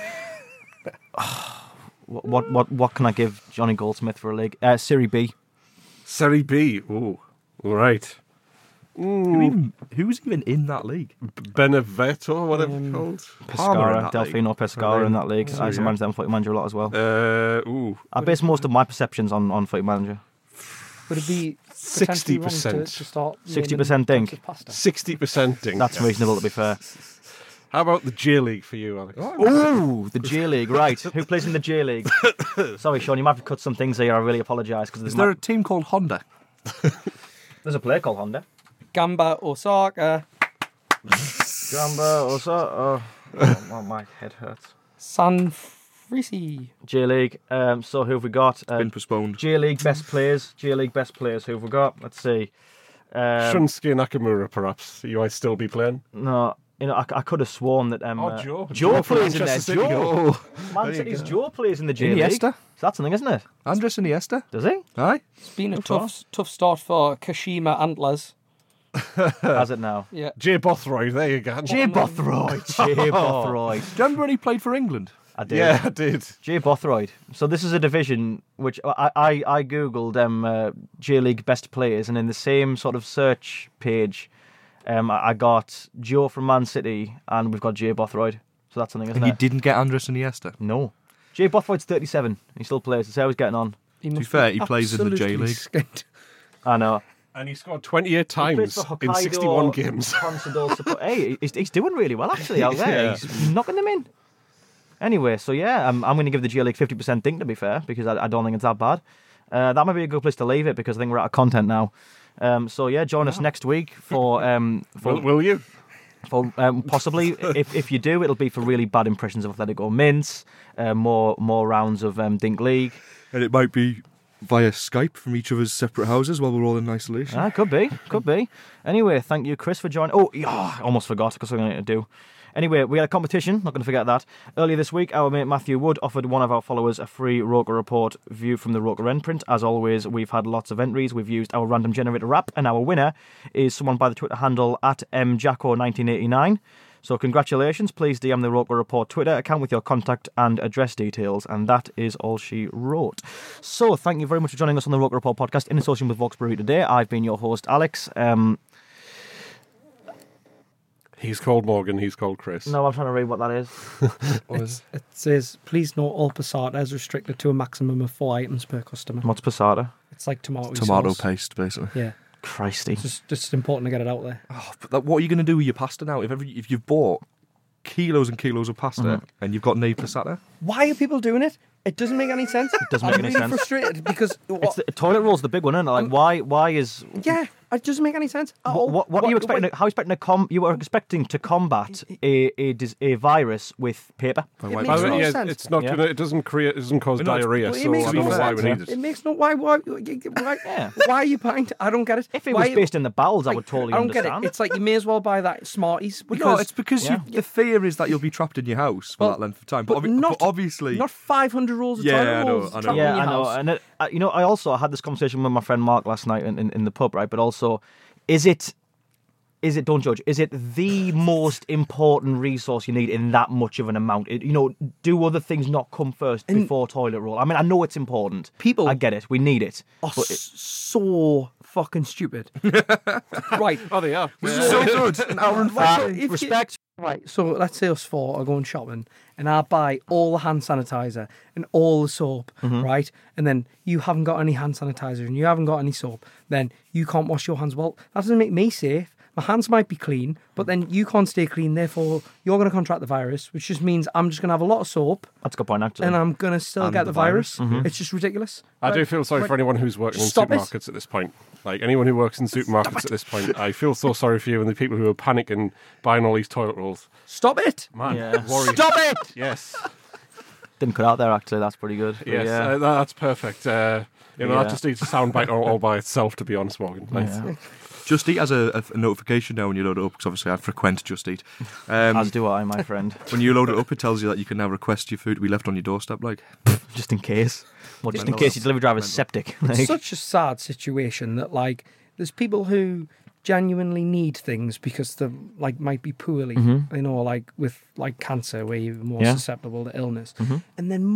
What can I give Johnny Goldsmith for a league? Serie B. Serie B. Ooh. All right. Who's even in that league? Benevento, whatever it's called. Palmer in Pescara, that league. Delfino Pescara in that league. I used to manage them Footy Manager a lot as well. Ooh. I base most of my perceptions on Footy Manager. Would it be potentially wrong 60%. to start 60% dink. naming pasta? 60% dink. That's reasonable, to be fair. How about the J League for you, Alex? Ooh, the J League, right. Who plays in the J League? Sorry, Sean, you might have to cut some things here. I really apologise. Is there a team called Honda? There's a player called Honda. Gamba Osaka, Gamba, also. Oh, my head hurts. San Frisi. J League. So who have we got? Been postponed. J League best players. J League best players. Who have we got? Let's see. Shunsuke Nakamura, perhaps. You might still be playing. No, I could have sworn that. Joe. Joe for plays in there. Manchester City. Joe. Oh, Man City's Joe plays in the J League. Iniesta? So that's something, isn't it? Andres Iniesta. Does he? Aye. It's been a tough start for Kashima Antlers. Has it now? Yeah. Jay Bothroyd, there you go. Jay Bothroyd. Jay Bothroyd. Do you remember when he played for England? I did. Yeah, I did. Jay Bothroyd. So this is a division which I googled J League best players, and in the same sort of search page, I got Joe from Man City, and we've got Jay Bothroyd. So that's something, isn't And you it? didn't get Andres Iniesta. No. Jay Bothroyd's 37. He still plays. That's how he's getting on. He be must fair, be he plays in the J absolutely League. skint. I know. And he scored 28 He plays times for in Hokkaido 61 games. Consadole support. Hey, he's doing really well actually out there. Yeah. He's knocking them in. Anyway, so yeah, I'm going to give the J League 50% dink, to be fair, because I don't think it's that bad. That might be a good place to leave it because I think we're out of content now. So yeah, join us next week for Will you? For possibly, if you do, it'll be for really bad impressions of Atletico Mints, more rounds of Dink League. And it might be via Skype from each of us separate houses while we're all in isolation. Could be. Anyway, thank you, Chris, for joining. Oh, yeah, I almost forgot because I'm going to do. Anyway, we had a competition, not going to forget that. Earlier this week, our mate Matthew Wood offered one of our followers a free Roker Report view from the Roker end print. As always, we've had lots of entries. We've used our random generator app, and our winner is someone by the Twitter handle @mjacko1989. So congratulations, please DM the Roker Report Twitter account with your contact and address details, and that is all she wrote. So thank you very much for joining us on the Roker Report podcast in association with Vox Brewery today. I've been your host, Alex. He's called Morgan, he's called Chris. No, I'm trying to read what that is. It says, please note all passata is restricted to a maximum of 4 items per customer. What's passata? It's like tomato Tomato sauce. paste, basically. Yeah. Christy. It's just important to get it out there. Oh, but what are you going to do with your pasta now? If you've bought kilos and kilos of pasta and you've got no passata? Why are people doing it? It doesn't make any sense. It doesn't make any sense. I'm really frustrated because... It's the toilet roll's the big one, isn't it? Like, why is... Yeah, it doesn't make any sense at all. What are you expecting? How are you expecting to you were expecting to combat a virus with paper? It makes no sense. It's not gonna. It doesn't cause diarrhea. But it So makes I don't no know why we sense. need It it. makes no... Why are you buying... I don't get it. If it was based in the bowels, I would totally I don't understand. get it. It's like you may as well buy that Smarties. No, Because, it's because the fear is that you'll be trapped in your house for Well, that length of time. but But obviously... Not 500 rolls of Yeah, toilet I know, rolls. I know. trapped in Yeah, your I know. house. And I had this conversation with my friend Mark last night in the pub, right? But also, is it? Don't judge. Is it the most important resource you need in that much of an amount? Do other things not come first before toilet roll? I mean, I know it's important. People I get it. We need it. are But so fucking stupid. Right. Oh, they are. So good. An hour and Right, so 50. if you- respect. Right, so let's say us four are going shopping and I buy all the hand sanitizer and all the soap, right? And then you haven't got any hand sanitizer and you haven't got any soap, then you can't wash your hands. Well, that doesn't make me safe. My hands might be clean, but then you can't stay clean. Therefore, you're going to contract the virus, which just means I'm just going to have a lot of soap That's a good point, actually. and I'm going to still And get the the virus. It's just ridiculous. I do Right, feel sorry right. for anyone who's working in Stop it. supermarkets at this point. Like anyone who works in supermarkets at this point, I feel so sorry for you and the people who are panicking buying all these toilet rolls. Stop it! Man, Yeah. worry. Stop it! Yes, Didn't cut out there, actually. That's pretty good. But yes, yeah. that's perfect. Yeah. That just needs a soundbite all by itself, to be honest, Morgan. Nice. Yeah. Just Eat has a notification now when you load it up, because obviously I frequent Just Eat. As do I, my friend. When you load it up, it tells you that you can now request your food to be left on your doorstep. Like, Just in case. Well, just in Mental. case your delivery driver's septic. It's Like, such a sad situation that like there's people who genuinely need things because they like might be poorly, like with like cancer where you're more Yeah. susceptible to illness. And then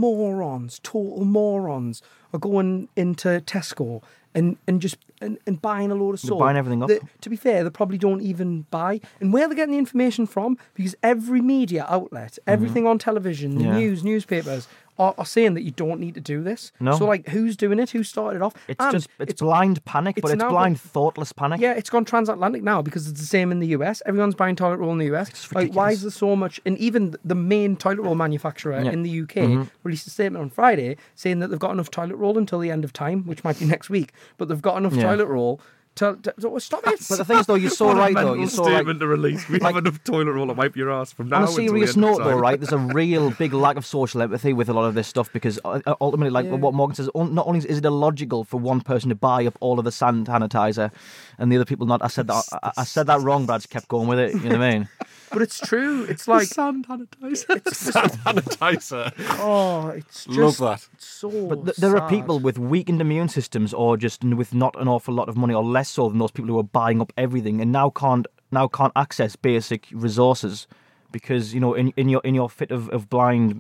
total morons are going into Tesco and just and buying a load of soap. buying everything up. that, to be fair, they probably don't even buy. And where they're getting the information from, because every media outlet, everything on television, the Yeah. newspapers are saying that you don't need to do this. No. So like who's doing it? Who started it off? And it's blind panic, but it's it's now blind, thoughtless panic. yeah, it's gone transatlantic now because it's the same in the US. Everyone's buying toilet roll in the US. It's Like, why ridiculous. is there so much? And even the main toilet roll manufacturer Yeah. in the UK released a statement on Friday saying that they've got enough toilet roll until the end of time, which might be next week. But they've got enough Yeah. toilet roll to stop it. But the thing is, though, you're so right, though. You're so right. to release. We have enough toilet roll to wipe your ass from now On a until the serious end of note, though, time. right, there's a real big lack of social empathy with a lot of this stuff because ultimately, like what Morgan says, not only is it illogical for one person to buy up all of the sand sanitizer and the other people not. I said that wrong, but I just kept going with it. You know what I mean? But it's true. It's like Sand sanitizer. Sanitizer. oh, it's just Love that. so. But there are sad. people with weakened immune systems, or just with not an awful lot of money, or less so than those people who are buying up everything, and now can't access basic resources because in your fit of blind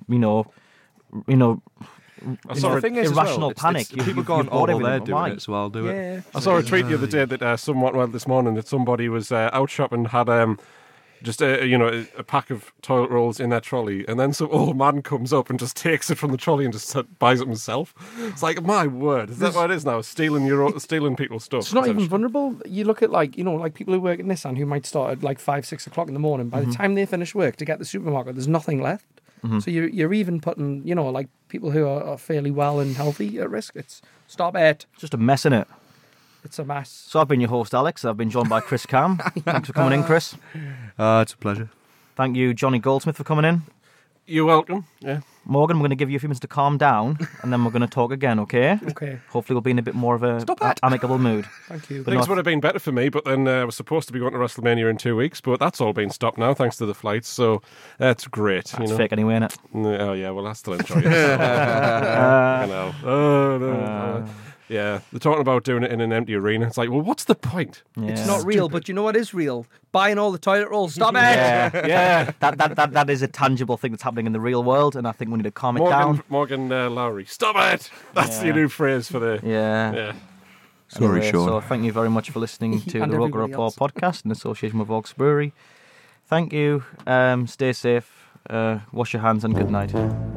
saw The thing is, as irrational well, it's panic. people you've going, bought oh, well, they're everything. doing Why? it, so I'll do it. Yeah. I saw a tweet the other day that this morning that somebody was out shopping, had just a pack of toilet rolls in their trolley, and then some old man comes up and just takes it from the trolley and just buys it himself. It's like, my word, is that what it is now? Stealing people's stuff. It's not even essentially. vulnerable. You look at like people who work at Nissan who might start at like 5-6 o'clock in the morning. By the time they finish work to get to the supermarket, there's nothing left. So you're even putting like people who are fairly well and healthy at risk. Stop it. It's just a mess in it. It's a mess. So I've been your host, Alex. I've been joined by Chris Cam. Thanks for coming in, Chris. It's a pleasure. Thank you, Johnny Goldsmith, for coming in. You're welcome. Yeah. Morgan, we're going to give you a few minutes to calm down, and then we're going to talk again, okay? Okay. Hopefully we'll be in a bit more of a amicable mood. Thank you. But Things not- would have been better for me, but then I was supposed to be going to WrestleMania in 2 weeks, but that's all been stopped now thanks to the flights, so that's great. That's fake anyway, innit? Oh, yeah, well, I still enjoy it. You know. Oh, no. Yeah, they're talking about doing it in an empty arena. It's like, well, what's the point? Yeah. It's not real, but you know what is real? Buying all the toilet rolls. Stop it! Yeah. That is a tangible thing that's happening in the real world, and I think we need to calm it down. Morgan Lowry. Stop it! That's the new phrase for the... Yeah. Sorry, Anyway, Sean. So thank you very much for listening to And the Roker everybody Report else. podcast in association with Vox Brewery. Thank you. Stay safe. Wash your hands and good night.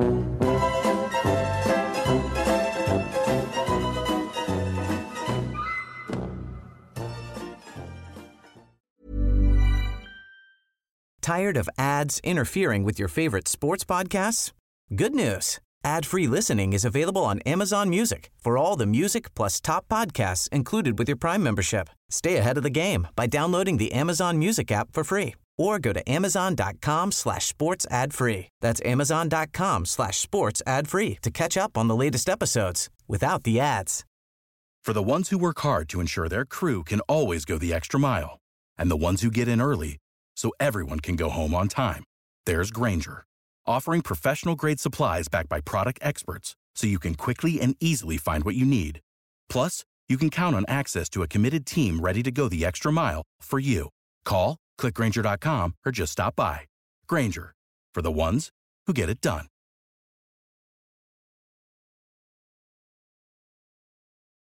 Tired of ads interfering with your favorite sports podcasts? Good news. Ad-free listening is available on Amazon Music for all the music plus top podcasts included with your Prime membership. Stay ahead of the game by downloading the Amazon Music app for free or go to amazon.com/sports ad free. That's amazon.com/sports ad free to catch up on the latest episodes without the ads. For the ones who work hard to ensure their crew can always go the extra mile, and the ones who get in early so everyone can go home on time, there's Grainger, offering professional-grade supplies backed by product experts so you can quickly and easily find what you need. Plus, you can count on access to a committed team ready to go the extra mile for you. Call, click Grainger.com, or just stop by. Grainger, for the ones who get it done.